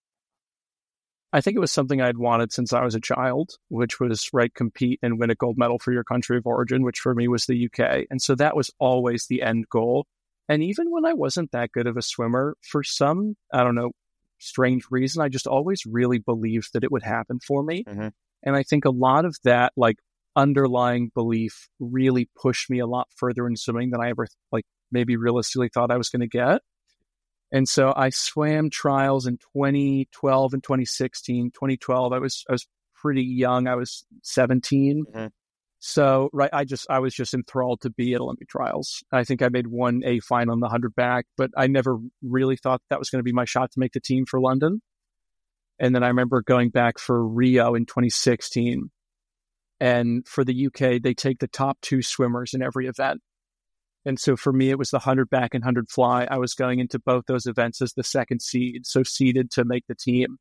[SPEAKER 2] I think it was something I'd wanted since I was a child, which was, right, compete and win a gold medal for your country of origin, which for me was the U K. And so that was always the end goal. And even when I wasn't that good of a swimmer, for some, I don't know, strange reason, I just always really believed that it would happen for me. Mm-hmm. And I think a lot of that, like, underlying belief really pushed me a lot further in swimming than I ever like maybe realistically thought I was going to get. And so I swam trials in twenty twelve and twenty sixteen. twenty twelve, I was I was pretty young. I was seventeen. Mm-hmm. So, right, I just, I was just enthralled to be at Olympic trials. I think I made one A final in the one hundred back, but I never really thought that was going to be my shot to make the team for London. And then I remember going back for Rio in twenty sixteen. And for the U K, they take the top two swimmers in every event. And so for me, it was the one hundred back and one hundred fly. I was going into both those events as the second seed, so seeded to make the team.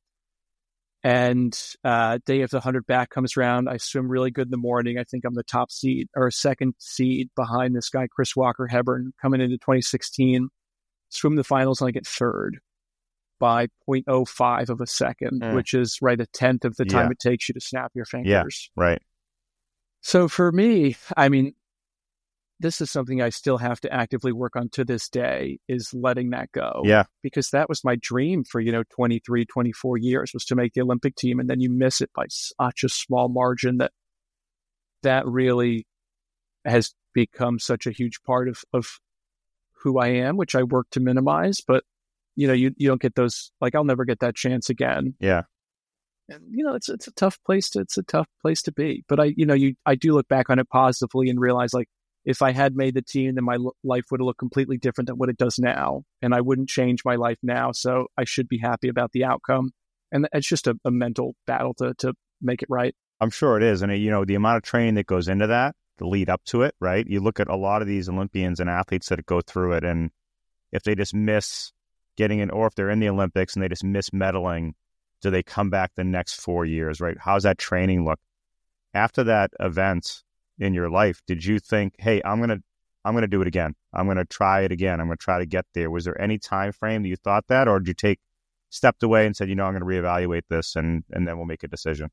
[SPEAKER 2] And uh, day of the one hundred back comes around. I swim really good in the morning. I think I'm the top seed or second seed behind this guy, Chris Walker-Hebburn, coming into twenty sixteen. Swim the finals and I get third by zero point zero five of a second, mm. which is right a tenth of the time yeah. it takes you to snap your fingers.
[SPEAKER 1] Yeah, right.
[SPEAKER 2] So for me, I mean, this is something I still have to actively work on to this day, is letting that go.
[SPEAKER 1] Yeah.
[SPEAKER 2] Because that was my dream for, you know, twenty-three, twenty-four years, was to make the Olympic team. And then you miss it by such a small margin that that really has become such a huge part of, of who I am, which I work to minimize. But, you know, you, you don't get those, like, I'll never get that chance again.
[SPEAKER 1] Yeah.
[SPEAKER 2] And, you know, it's, it's a tough place to, it's a tough place to be. But I, you know, you, I do look back on it positively and realize, like, if I had made the team, then my life would have looked completely different than what it does now. And I wouldn't change my life now. So I should be happy about the outcome. And it's just a, a mental battle to to make it right.
[SPEAKER 1] I'm sure it is. And, you know, the amount of training that goes into that, the lead up to it, right? You look at a lot of these Olympians and athletes that go through it. And if they just miss getting in, or if they're in the Olympics and they just miss medaling, do they come back the next four years, right? How's that training look? After that event in your life, did you think, hey, I'm going to, I'm going to do it again. I'm going to try it again. I'm going to try to get there. Was there any time frame that you thought that, or did you take, stepped away and said, you know, I'm going to reevaluate this and, and then we'll make a decision?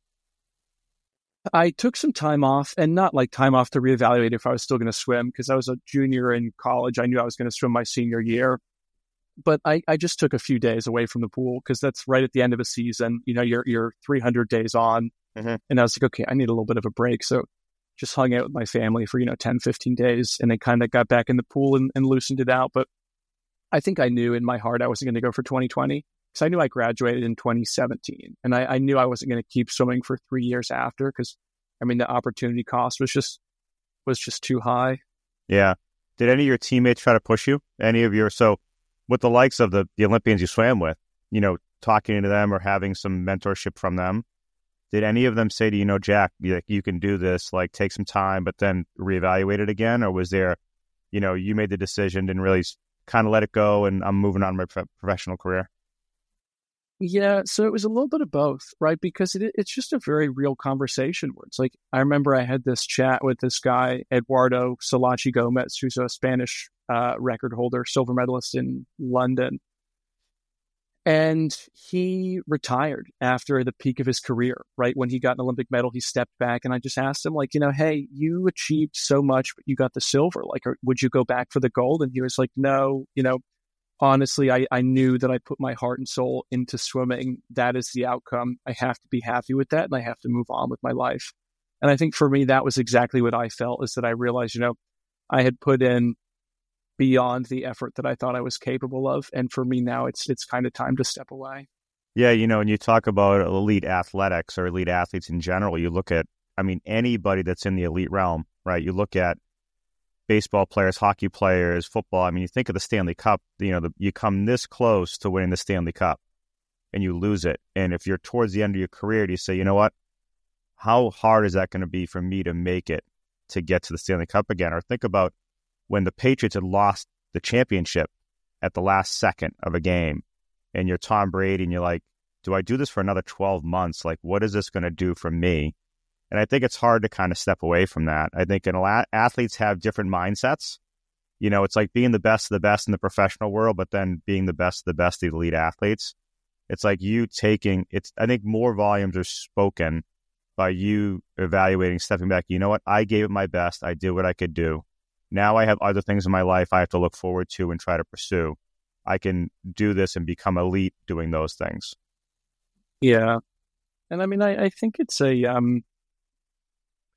[SPEAKER 2] I took some time off, and not like time off to reevaluate if I was still going to swim, because I was a junior in college. I knew I was going to swim my senior year, but I, I just took a few days away from the pool, because that's right at the end of a season. You know, you're, you're three hundred days on. Mm-hmm. And I was like, okay, I need a little bit of a break. So just hung out with my family for, you know, ten, fifteen days, and then kind of got back in the pool and, and loosened it out. But I think I knew in my heart I wasn't going to go for twenty twenty, because I knew I graduated in twenty seventeen, and I, I knew I wasn't going to keep swimming for three years after, because, I mean, the opportunity cost was just, was just too high.
[SPEAKER 1] Yeah. Did any of your teammates try to push you? Any of your, so with the likes of the, the Olympians you swam with, you know, talking to them or having some mentorship from them, did any of them say to you, know, Jack, you, you can do this, like take some time, but then reevaluate it again? Or was there, you know, you made the decision, didn't really kind of let it go, and I'm moving on in my pro- professional career?
[SPEAKER 2] Yeah, so it was a little bit of both, right? Because it, it's just a very real conversation where it's like, I remember I had this chat with this guy, Eduardo Salachi Gomez, who's a Spanish uh, record holder, silver medalist in London. And he retired after the peak of his career, right? When he got an Olympic medal, he stepped back, and I just asked him, like, you know, hey, you achieved so much, but you got the silver. Like, would you go back for the gold? And he was like, no, you know, honestly, I, I knew that I put my heart and soul into swimming. That is the outcome. I have to be happy with that, and I have to move on with my life. And I think for me, that was exactly what I felt, is that I realized, you know, I had put in beyond the effort that I thought I was capable of. And for me now, it's it's kind of time to step away.
[SPEAKER 1] Yeah, you know, when you talk about elite athletics or elite athletes in general, you look at, I mean, anybody that's in the elite realm, right? You look at baseball players, hockey players, football. I mean, you think of the Stanley Cup, you know, the, you come this close to winning the Stanley Cup and you lose it. And if you're towards the end of your career, do you say, you know what, how hard is that going to be for me to make it to get to the Stanley Cup again? Or think about when the Patriots had lost the championship at the last second of a game, and you're Tom Brady, and you're like, do I do this for another twelve months? Like, what is this going to do for me? And I think it's hard to kind of step away from that. I think in a, athletes have different mindsets. You know, it's like being the best of the best in the professional world, but then being the best of the best of the elite athletes. It's like you taking, it's, I think more volumes are spoken by you evaluating, stepping back. You know what? I gave it my best. I did what I could do. Now I have other things in my life I have to look forward to and try to pursue. I can do this and become elite doing those things.
[SPEAKER 2] Yeah. And I mean, I, I think it's a, um,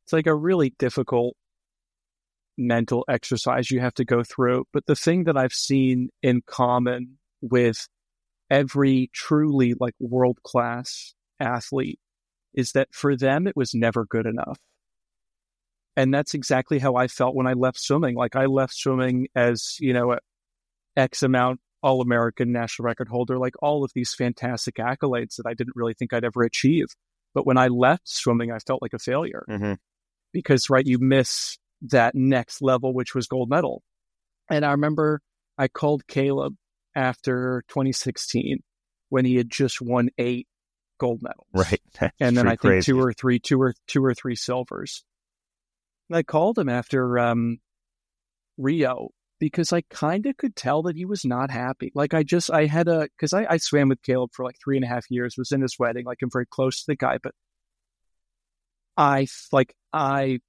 [SPEAKER 2] it's like a really difficult mental exercise you have to go through. But the thing that I've seen in common with every truly like world-class athlete is that for them, it was never good enough. And that's exactly how I felt when I left swimming. Like I left swimming as, you know, a X amount All-American national record holder, like all of these fantastic accolades that I didn't really think I'd ever achieve. But when I left swimming, I felt like a failure
[SPEAKER 1] mm-hmm.
[SPEAKER 2] because, right, you miss that next level, which was gold medal. And I remember I called Caleb after twenty sixteen when he had just won eight gold medals.
[SPEAKER 1] Right. That's
[SPEAKER 2] and then I think
[SPEAKER 1] crazy.
[SPEAKER 2] two or three, two or two or three silvers. And I called him after um, Rio because I kind of could tell that he was not happy. Like I just, I had a, because I, I swam with Caleb for like three and a half years, was in his wedding, like I'm very close to the guy, but I, like, I,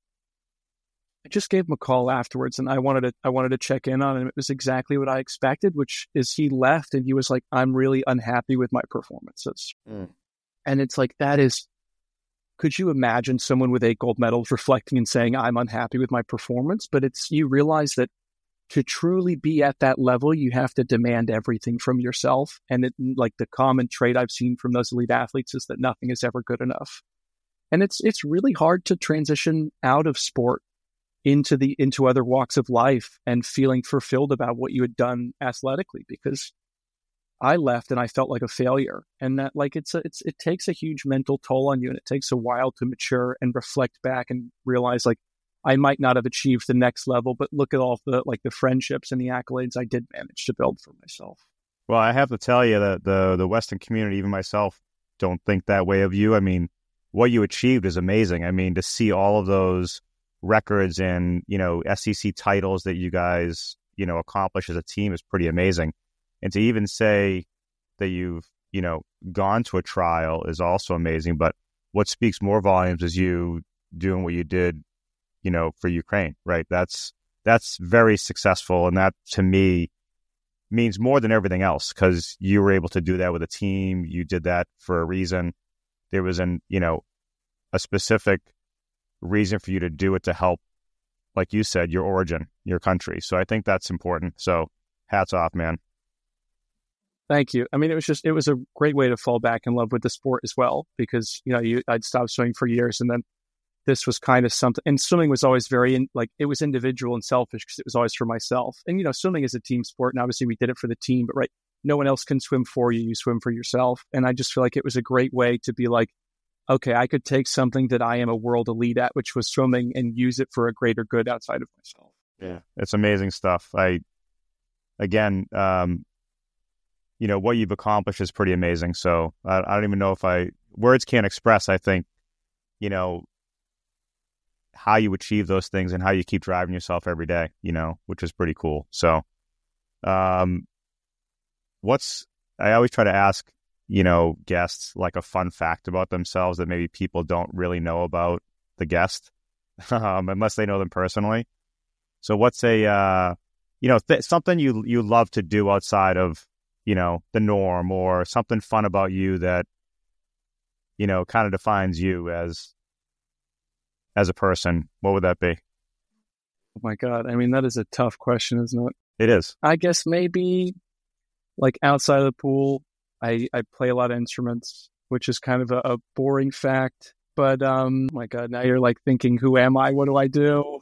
[SPEAKER 2] I just gave him a call afterwards and I wanted to, I wanted to check in on him. It was exactly what I expected, which is he left and he was like, I'm really unhappy with my performances. Mm. And it's like, that is, could you imagine someone with eight gold medals reflecting and saying, I'm unhappy with my performance? But it's, you realize that to truly be at that level, you have to demand everything from yourself. And it, like the common trait I've seen from those elite athletes is that nothing is ever good enough. And it's it's really hard to transition out of sport into the into other walks of life and feeling fulfilled about what you had done athletically, because I left and I felt like a failure. And that like it's a, it's it takes a huge mental toll on you, and it takes a while to mature and reflect back and realize like I might not have achieved the next level, but look at all the like the friendships and the accolades I did manage to build for myself.
[SPEAKER 1] Well, I have to tell you that the the Western community, even myself, don't think that way of you. I mean, what you achieved is amazing. I mean, to see all of those records and, you know, S E C titles that you guys, you know, accomplish as a team is pretty amazing. And to even say that you've, you know, gone to a trial is also amazing. But what speaks more volumes is you doing what you did, you know, for Ukraine, right? That's, that's very successful. And that to me means more than everything else, because you were able to do that with a team. You did that for a reason. There was an, you know, a specific reason for you to do it to help, like you said, your origin, your country. So I think that's important. So hats off, man.
[SPEAKER 2] Thank you. I mean, it was just, it was a great way to fall back in love with the sport as well, because, you know, you, I'd stopped swimming for years, and then this was kind of something, and swimming was always very, in, like, it was individual and selfish because it was always for myself. And, you know, swimming is a team sport, and obviously we did it for the team, but right, no one else can swim for you. You swim for yourself. And I just feel like it was a great way to be like, okay, I could take something that I am a world elite at, which was swimming, and use it for a greater good outside of myself.
[SPEAKER 1] Yeah, it's amazing stuff. I, again, um, you know, what you've accomplished is pretty amazing. So I, I don't even know if I, words can't express, I think, you know, how you achieve those things and how you keep driving yourself every day, you know, which is pretty cool. So, um, what's, I always try to ask, you know, guests like a fun fact about themselves that maybe people don't really know about the guest, um, unless they know them personally. So what's a, uh, you know, th- something you, you love to do outside of, you know, the norm, or something fun about you that, you know, kind of defines you as, as a person? What would that be?
[SPEAKER 2] Oh my God. I mean, that is a tough question, isn't it?
[SPEAKER 1] It is.
[SPEAKER 2] I guess maybe like outside of the pool, I, I play a lot of instruments, which is kind of a, a boring fact, but, um, oh my God, now you're like thinking, who am I? What do I do?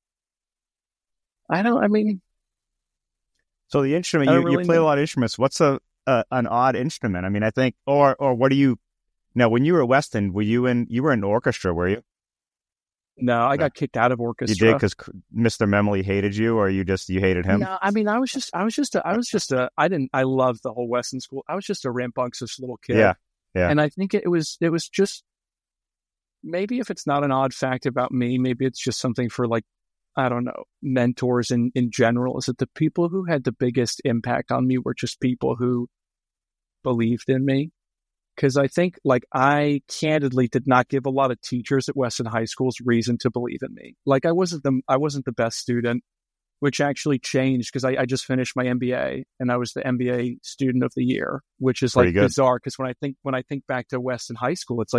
[SPEAKER 2] I don't, I mean,
[SPEAKER 1] so the instrument, you, really you play know. a lot of instruments. What's a, a, an odd instrument? I mean, I think, or, or what do you, now when you were at Weston, were you in, you were in orchestra, were you?
[SPEAKER 2] No, I got kicked out of orchestra.
[SPEAKER 1] You did because Mister Memley hated you, or you just you hated him?
[SPEAKER 2] No, I mean, I was just, I was just, a, I was just a, I didn't, I loved the whole Weston school. I was just a rambunctious little kid.
[SPEAKER 1] Yeah, yeah.
[SPEAKER 2] And I think it was, it was just, maybe if it's not an odd fact about me, maybe it's just something for like, I don't know, mentors in in general. Is that the people who had the biggest impact on me were just people who believed in me. Because I think, like, I candidly did not give a lot of teachers at Weston High Schools reason to believe in me. Like, I wasn't the I wasn't the best student, which actually changed because I, I just finished my M B A and I was the M B A student of the year, which is like bizarre. Because when I think when I think back to Weston High School, it's like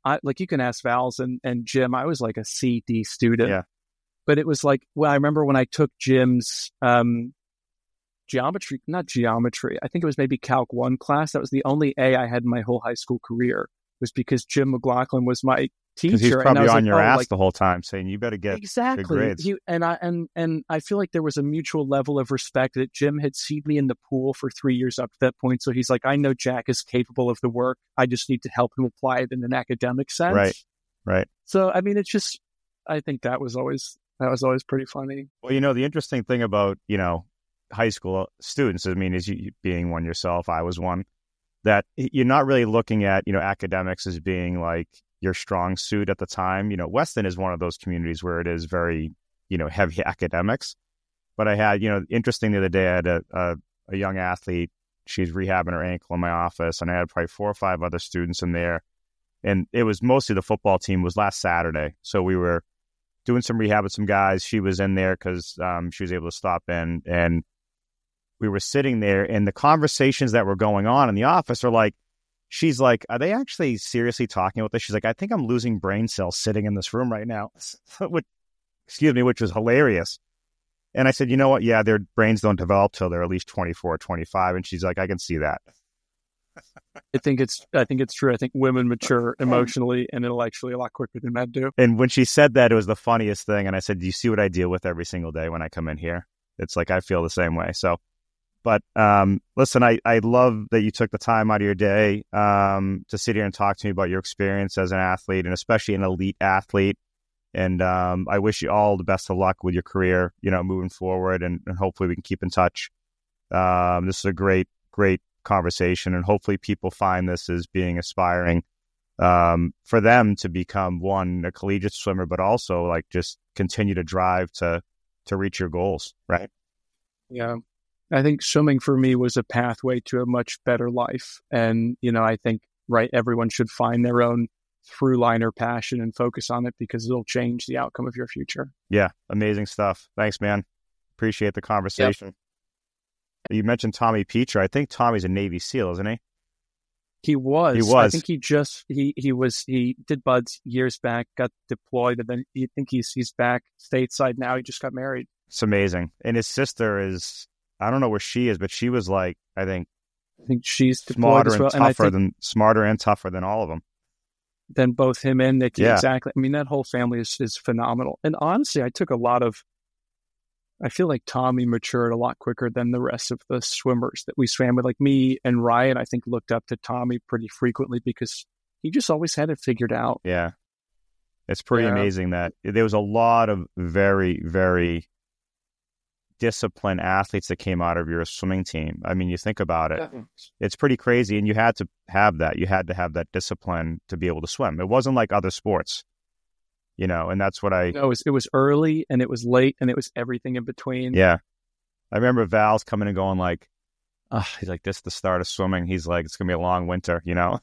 [SPEAKER 2] I, like you can ask Val's and, and Jim, I was like a C D student.
[SPEAKER 1] Yeah.
[SPEAKER 2] But it was like, well, I remember when I took Jim's um, geometry, not geometry, I think it was maybe Calc one class. That was the only A I had in my whole high school career, was because Jim McLaughlin was my teacher.
[SPEAKER 1] Because he's probably
[SPEAKER 2] and I was
[SPEAKER 1] on
[SPEAKER 2] like,
[SPEAKER 1] your
[SPEAKER 2] oh,
[SPEAKER 1] ass
[SPEAKER 2] like,
[SPEAKER 1] the whole time saying, you better get
[SPEAKER 2] exactly.
[SPEAKER 1] good grades.
[SPEAKER 2] He, and, I, and, and I feel like there was a mutual level of respect that Jim had seen me in the pool for three years up to that point. So he's like, I know Jack is capable of the work. I just need to help him apply it in an academic sense.
[SPEAKER 1] Right, right.
[SPEAKER 2] So, I mean, it's just, I think that was always, that was always pretty funny.
[SPEAKER 1] Well, you know, the interesting thing about, you know, high school students, I mean, is you being one yourself, I was one, that you're not really looking at, you know, academics as being like your strong suit at the time. You know, Weston is one of those communities where it is very, you know, heavy academics. But I had, you know, interesting the other day, I had a, a, a young athlete, she's rehabbing her ankle in my office, and I had probably four or five other students in there. And it was mostly the football team. It was last Saturday. So we were doing some rehab with some guys. She was in there because um, she was able to stop in. And we were sitting there, and the conversations that were going on in the office are like, she's like, are they actually seriously talking about this? She's like, I think I'm losing brain cells sitting in this room right now. which, excuse me, which was hilarious. And I said, you know what? Yeah, their brains don't develop till they're at least twenty-four, twenty-five. And she's like, I can see that.
[SPEAKER 2] I think it's, I think it's true. I think women mature emotionally and intellectually a lot quicker than men do.
[SPEAKER 1] And when she said that, it was the funniest thing. And I said, do you see what I deal with every single day when I come in here? It's like, I feel the same way. So, but um, listen, I, I love that you took the time out of your day um, to sit here and talk to me about your experience as an athlete, and especially an elite athlete. And um, I wish you all the best of luck with your career, you know, moving forward, and, and hopefully we can keep in touch. Um, this is a great, great conversation, and hopefully people find this as being aspiring um, for them to become, one, a collegiate swimmer, but also like just continue to drive to to reach your goals, right?
[SPEAKER 2] Yeah. I think swimming for me was a pathway to a much better life. And, you know, I think, right, everyone should find their own through line or passion and focus on it, because it'll change the outcome of your future.
[SPEAKER 1] Yeah. Amazing stuff. Thanks, man. Appreciate the conversation. Yep. You mentioned Tommy Peacher. I think Tommy's a Navy SEAL, isn't he?
[SPEAKER 2] He was.
[SPEAKER 1] He was.
[SPEAKER 2] I think he just, he, he was, he did buds years back, got deployed, and then you think he's, he's back stateside now. He just got married.
[SPEAKER 1] It's amazing. And his sister is, I don't know where she is, but she was like, I think,
[SPEAKER 2] I think she's
[SPEAKER 1] smarter
[SPEAKER 2] as well.
[SPEAKER 1] and tougher
[SPEAKER 2] and
[SPEAKER 1] than smarter and tougher than all of them.
[SPEAKER 2] Than both him and Nikki.
[SPEAKER 1] Yeah.
[SPEAKER 2] Exactly. I mean, that whole family is, is phenomenal. And honestly, I took a lot of, I feel like Tommy matured a lot quicker than the rest of the swimmers that we swam with. Like me and Ryan, I think, looked up to Tommy pretty frequently because he just always had it figured out.
[SPEAKER 1] Yeah. It's pretty
[SPEAKER 2] yeah.
[SPEAKER 1] amazing that there was a lot of very, very disciplined athletes that came out of your swimming team. I mean, you think about it, yeah. It's pretty crazy. And you had to have that. You had to have that discipline to be able to swim. It wasn't like other sports, you know, and that's what I...
[SPEAKER 2] No, it was, it was early and it was late and it was everything in between.
[SPEAKER 1] Yeah. I remember Val's coming and going like, oh, he's like, this is the start of swimming. He's like, it's going to be a long winter, you know?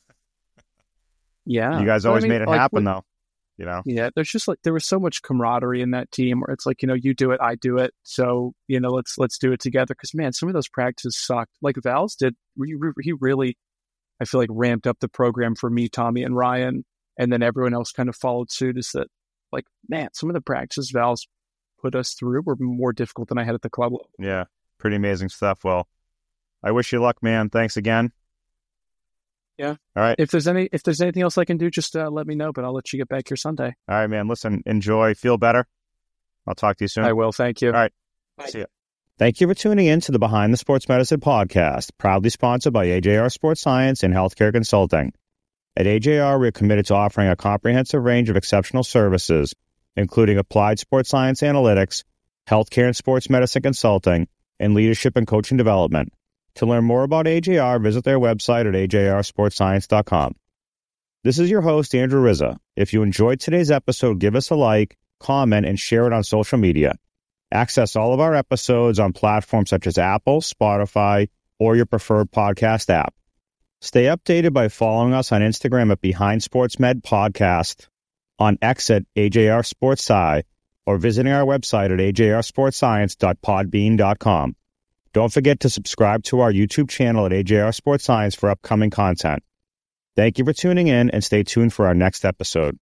[SPEAKER 2] Yeah.
[SPEAKER 1] You guys always
[SPEAKER 2] I mean,
[SPEAKER 1] made it
[SPEAKER 2] like,
[SPEAKER 1] happen,
[SPEAKER 2] we,
[SPEAKER 1] though. You know?
[SPEAKER 2] Yeah, there's just like, there was so much camaraderie in that team where it's like, you know, you do it, I do it. So, you know, let's, let's do it together. Cause man, some of those practices sucked. Like Val's did, he, he really, I feel like ramped up the program for me, Tommy and Ryan. And then everyone else kind of followed suit. Is that like, man, some of the practices Val's put us through were more difficult than I had at the club level.
[SPEAKER 1] Yeah. Pretty amazing stuff. Well, I wish you luck, man. Thanks again.
[SPEAKER 2] Yeah.
[SPEAKER 1] All right.
[SPEAKER 2] If there's any, if there's anything else I can do, just uh, let me know, but I'll let you get back here Sunday.
[SPEAKER 1] All right, man. Listen, enjoy, feel better. I'll talk to you soon.
[SPEAKER 2] I will. Thank you.
[SPEAKER 1] All right.
[SPEAKER 2] Bye.
[SPEAKER 1] See you. Thank you for tuning in to the Behind the Sports Medicine podcast, proudly sponsored by A J R Sports Science and Healthcare Consulting. At A J R, we're committed to offering a comprehensive range of exceptional services, including applied sports science analytics, healthcare and sports medicine consulting, and leadership and coaching development. To learn more about A J R, visit their website at A J R sports science dot com. This is your host, Andrew Rizza. If you enjoyed today's episode, give us a like, comment, and share it on social media. Access all of our episodes on platforms such as Apple, Spotify, or your preferred podcast app. Stay updated by following us on Instagram at Behind Sports Med Podcast, on X at A J R Sports Sci, or visiting our website at A J R sports science dot podbean dot com. Don't forget to subscribe to our YouTube channel at A J R Sports Science for upcoming content. Thank you for tuning in and stay tuned for our next episode.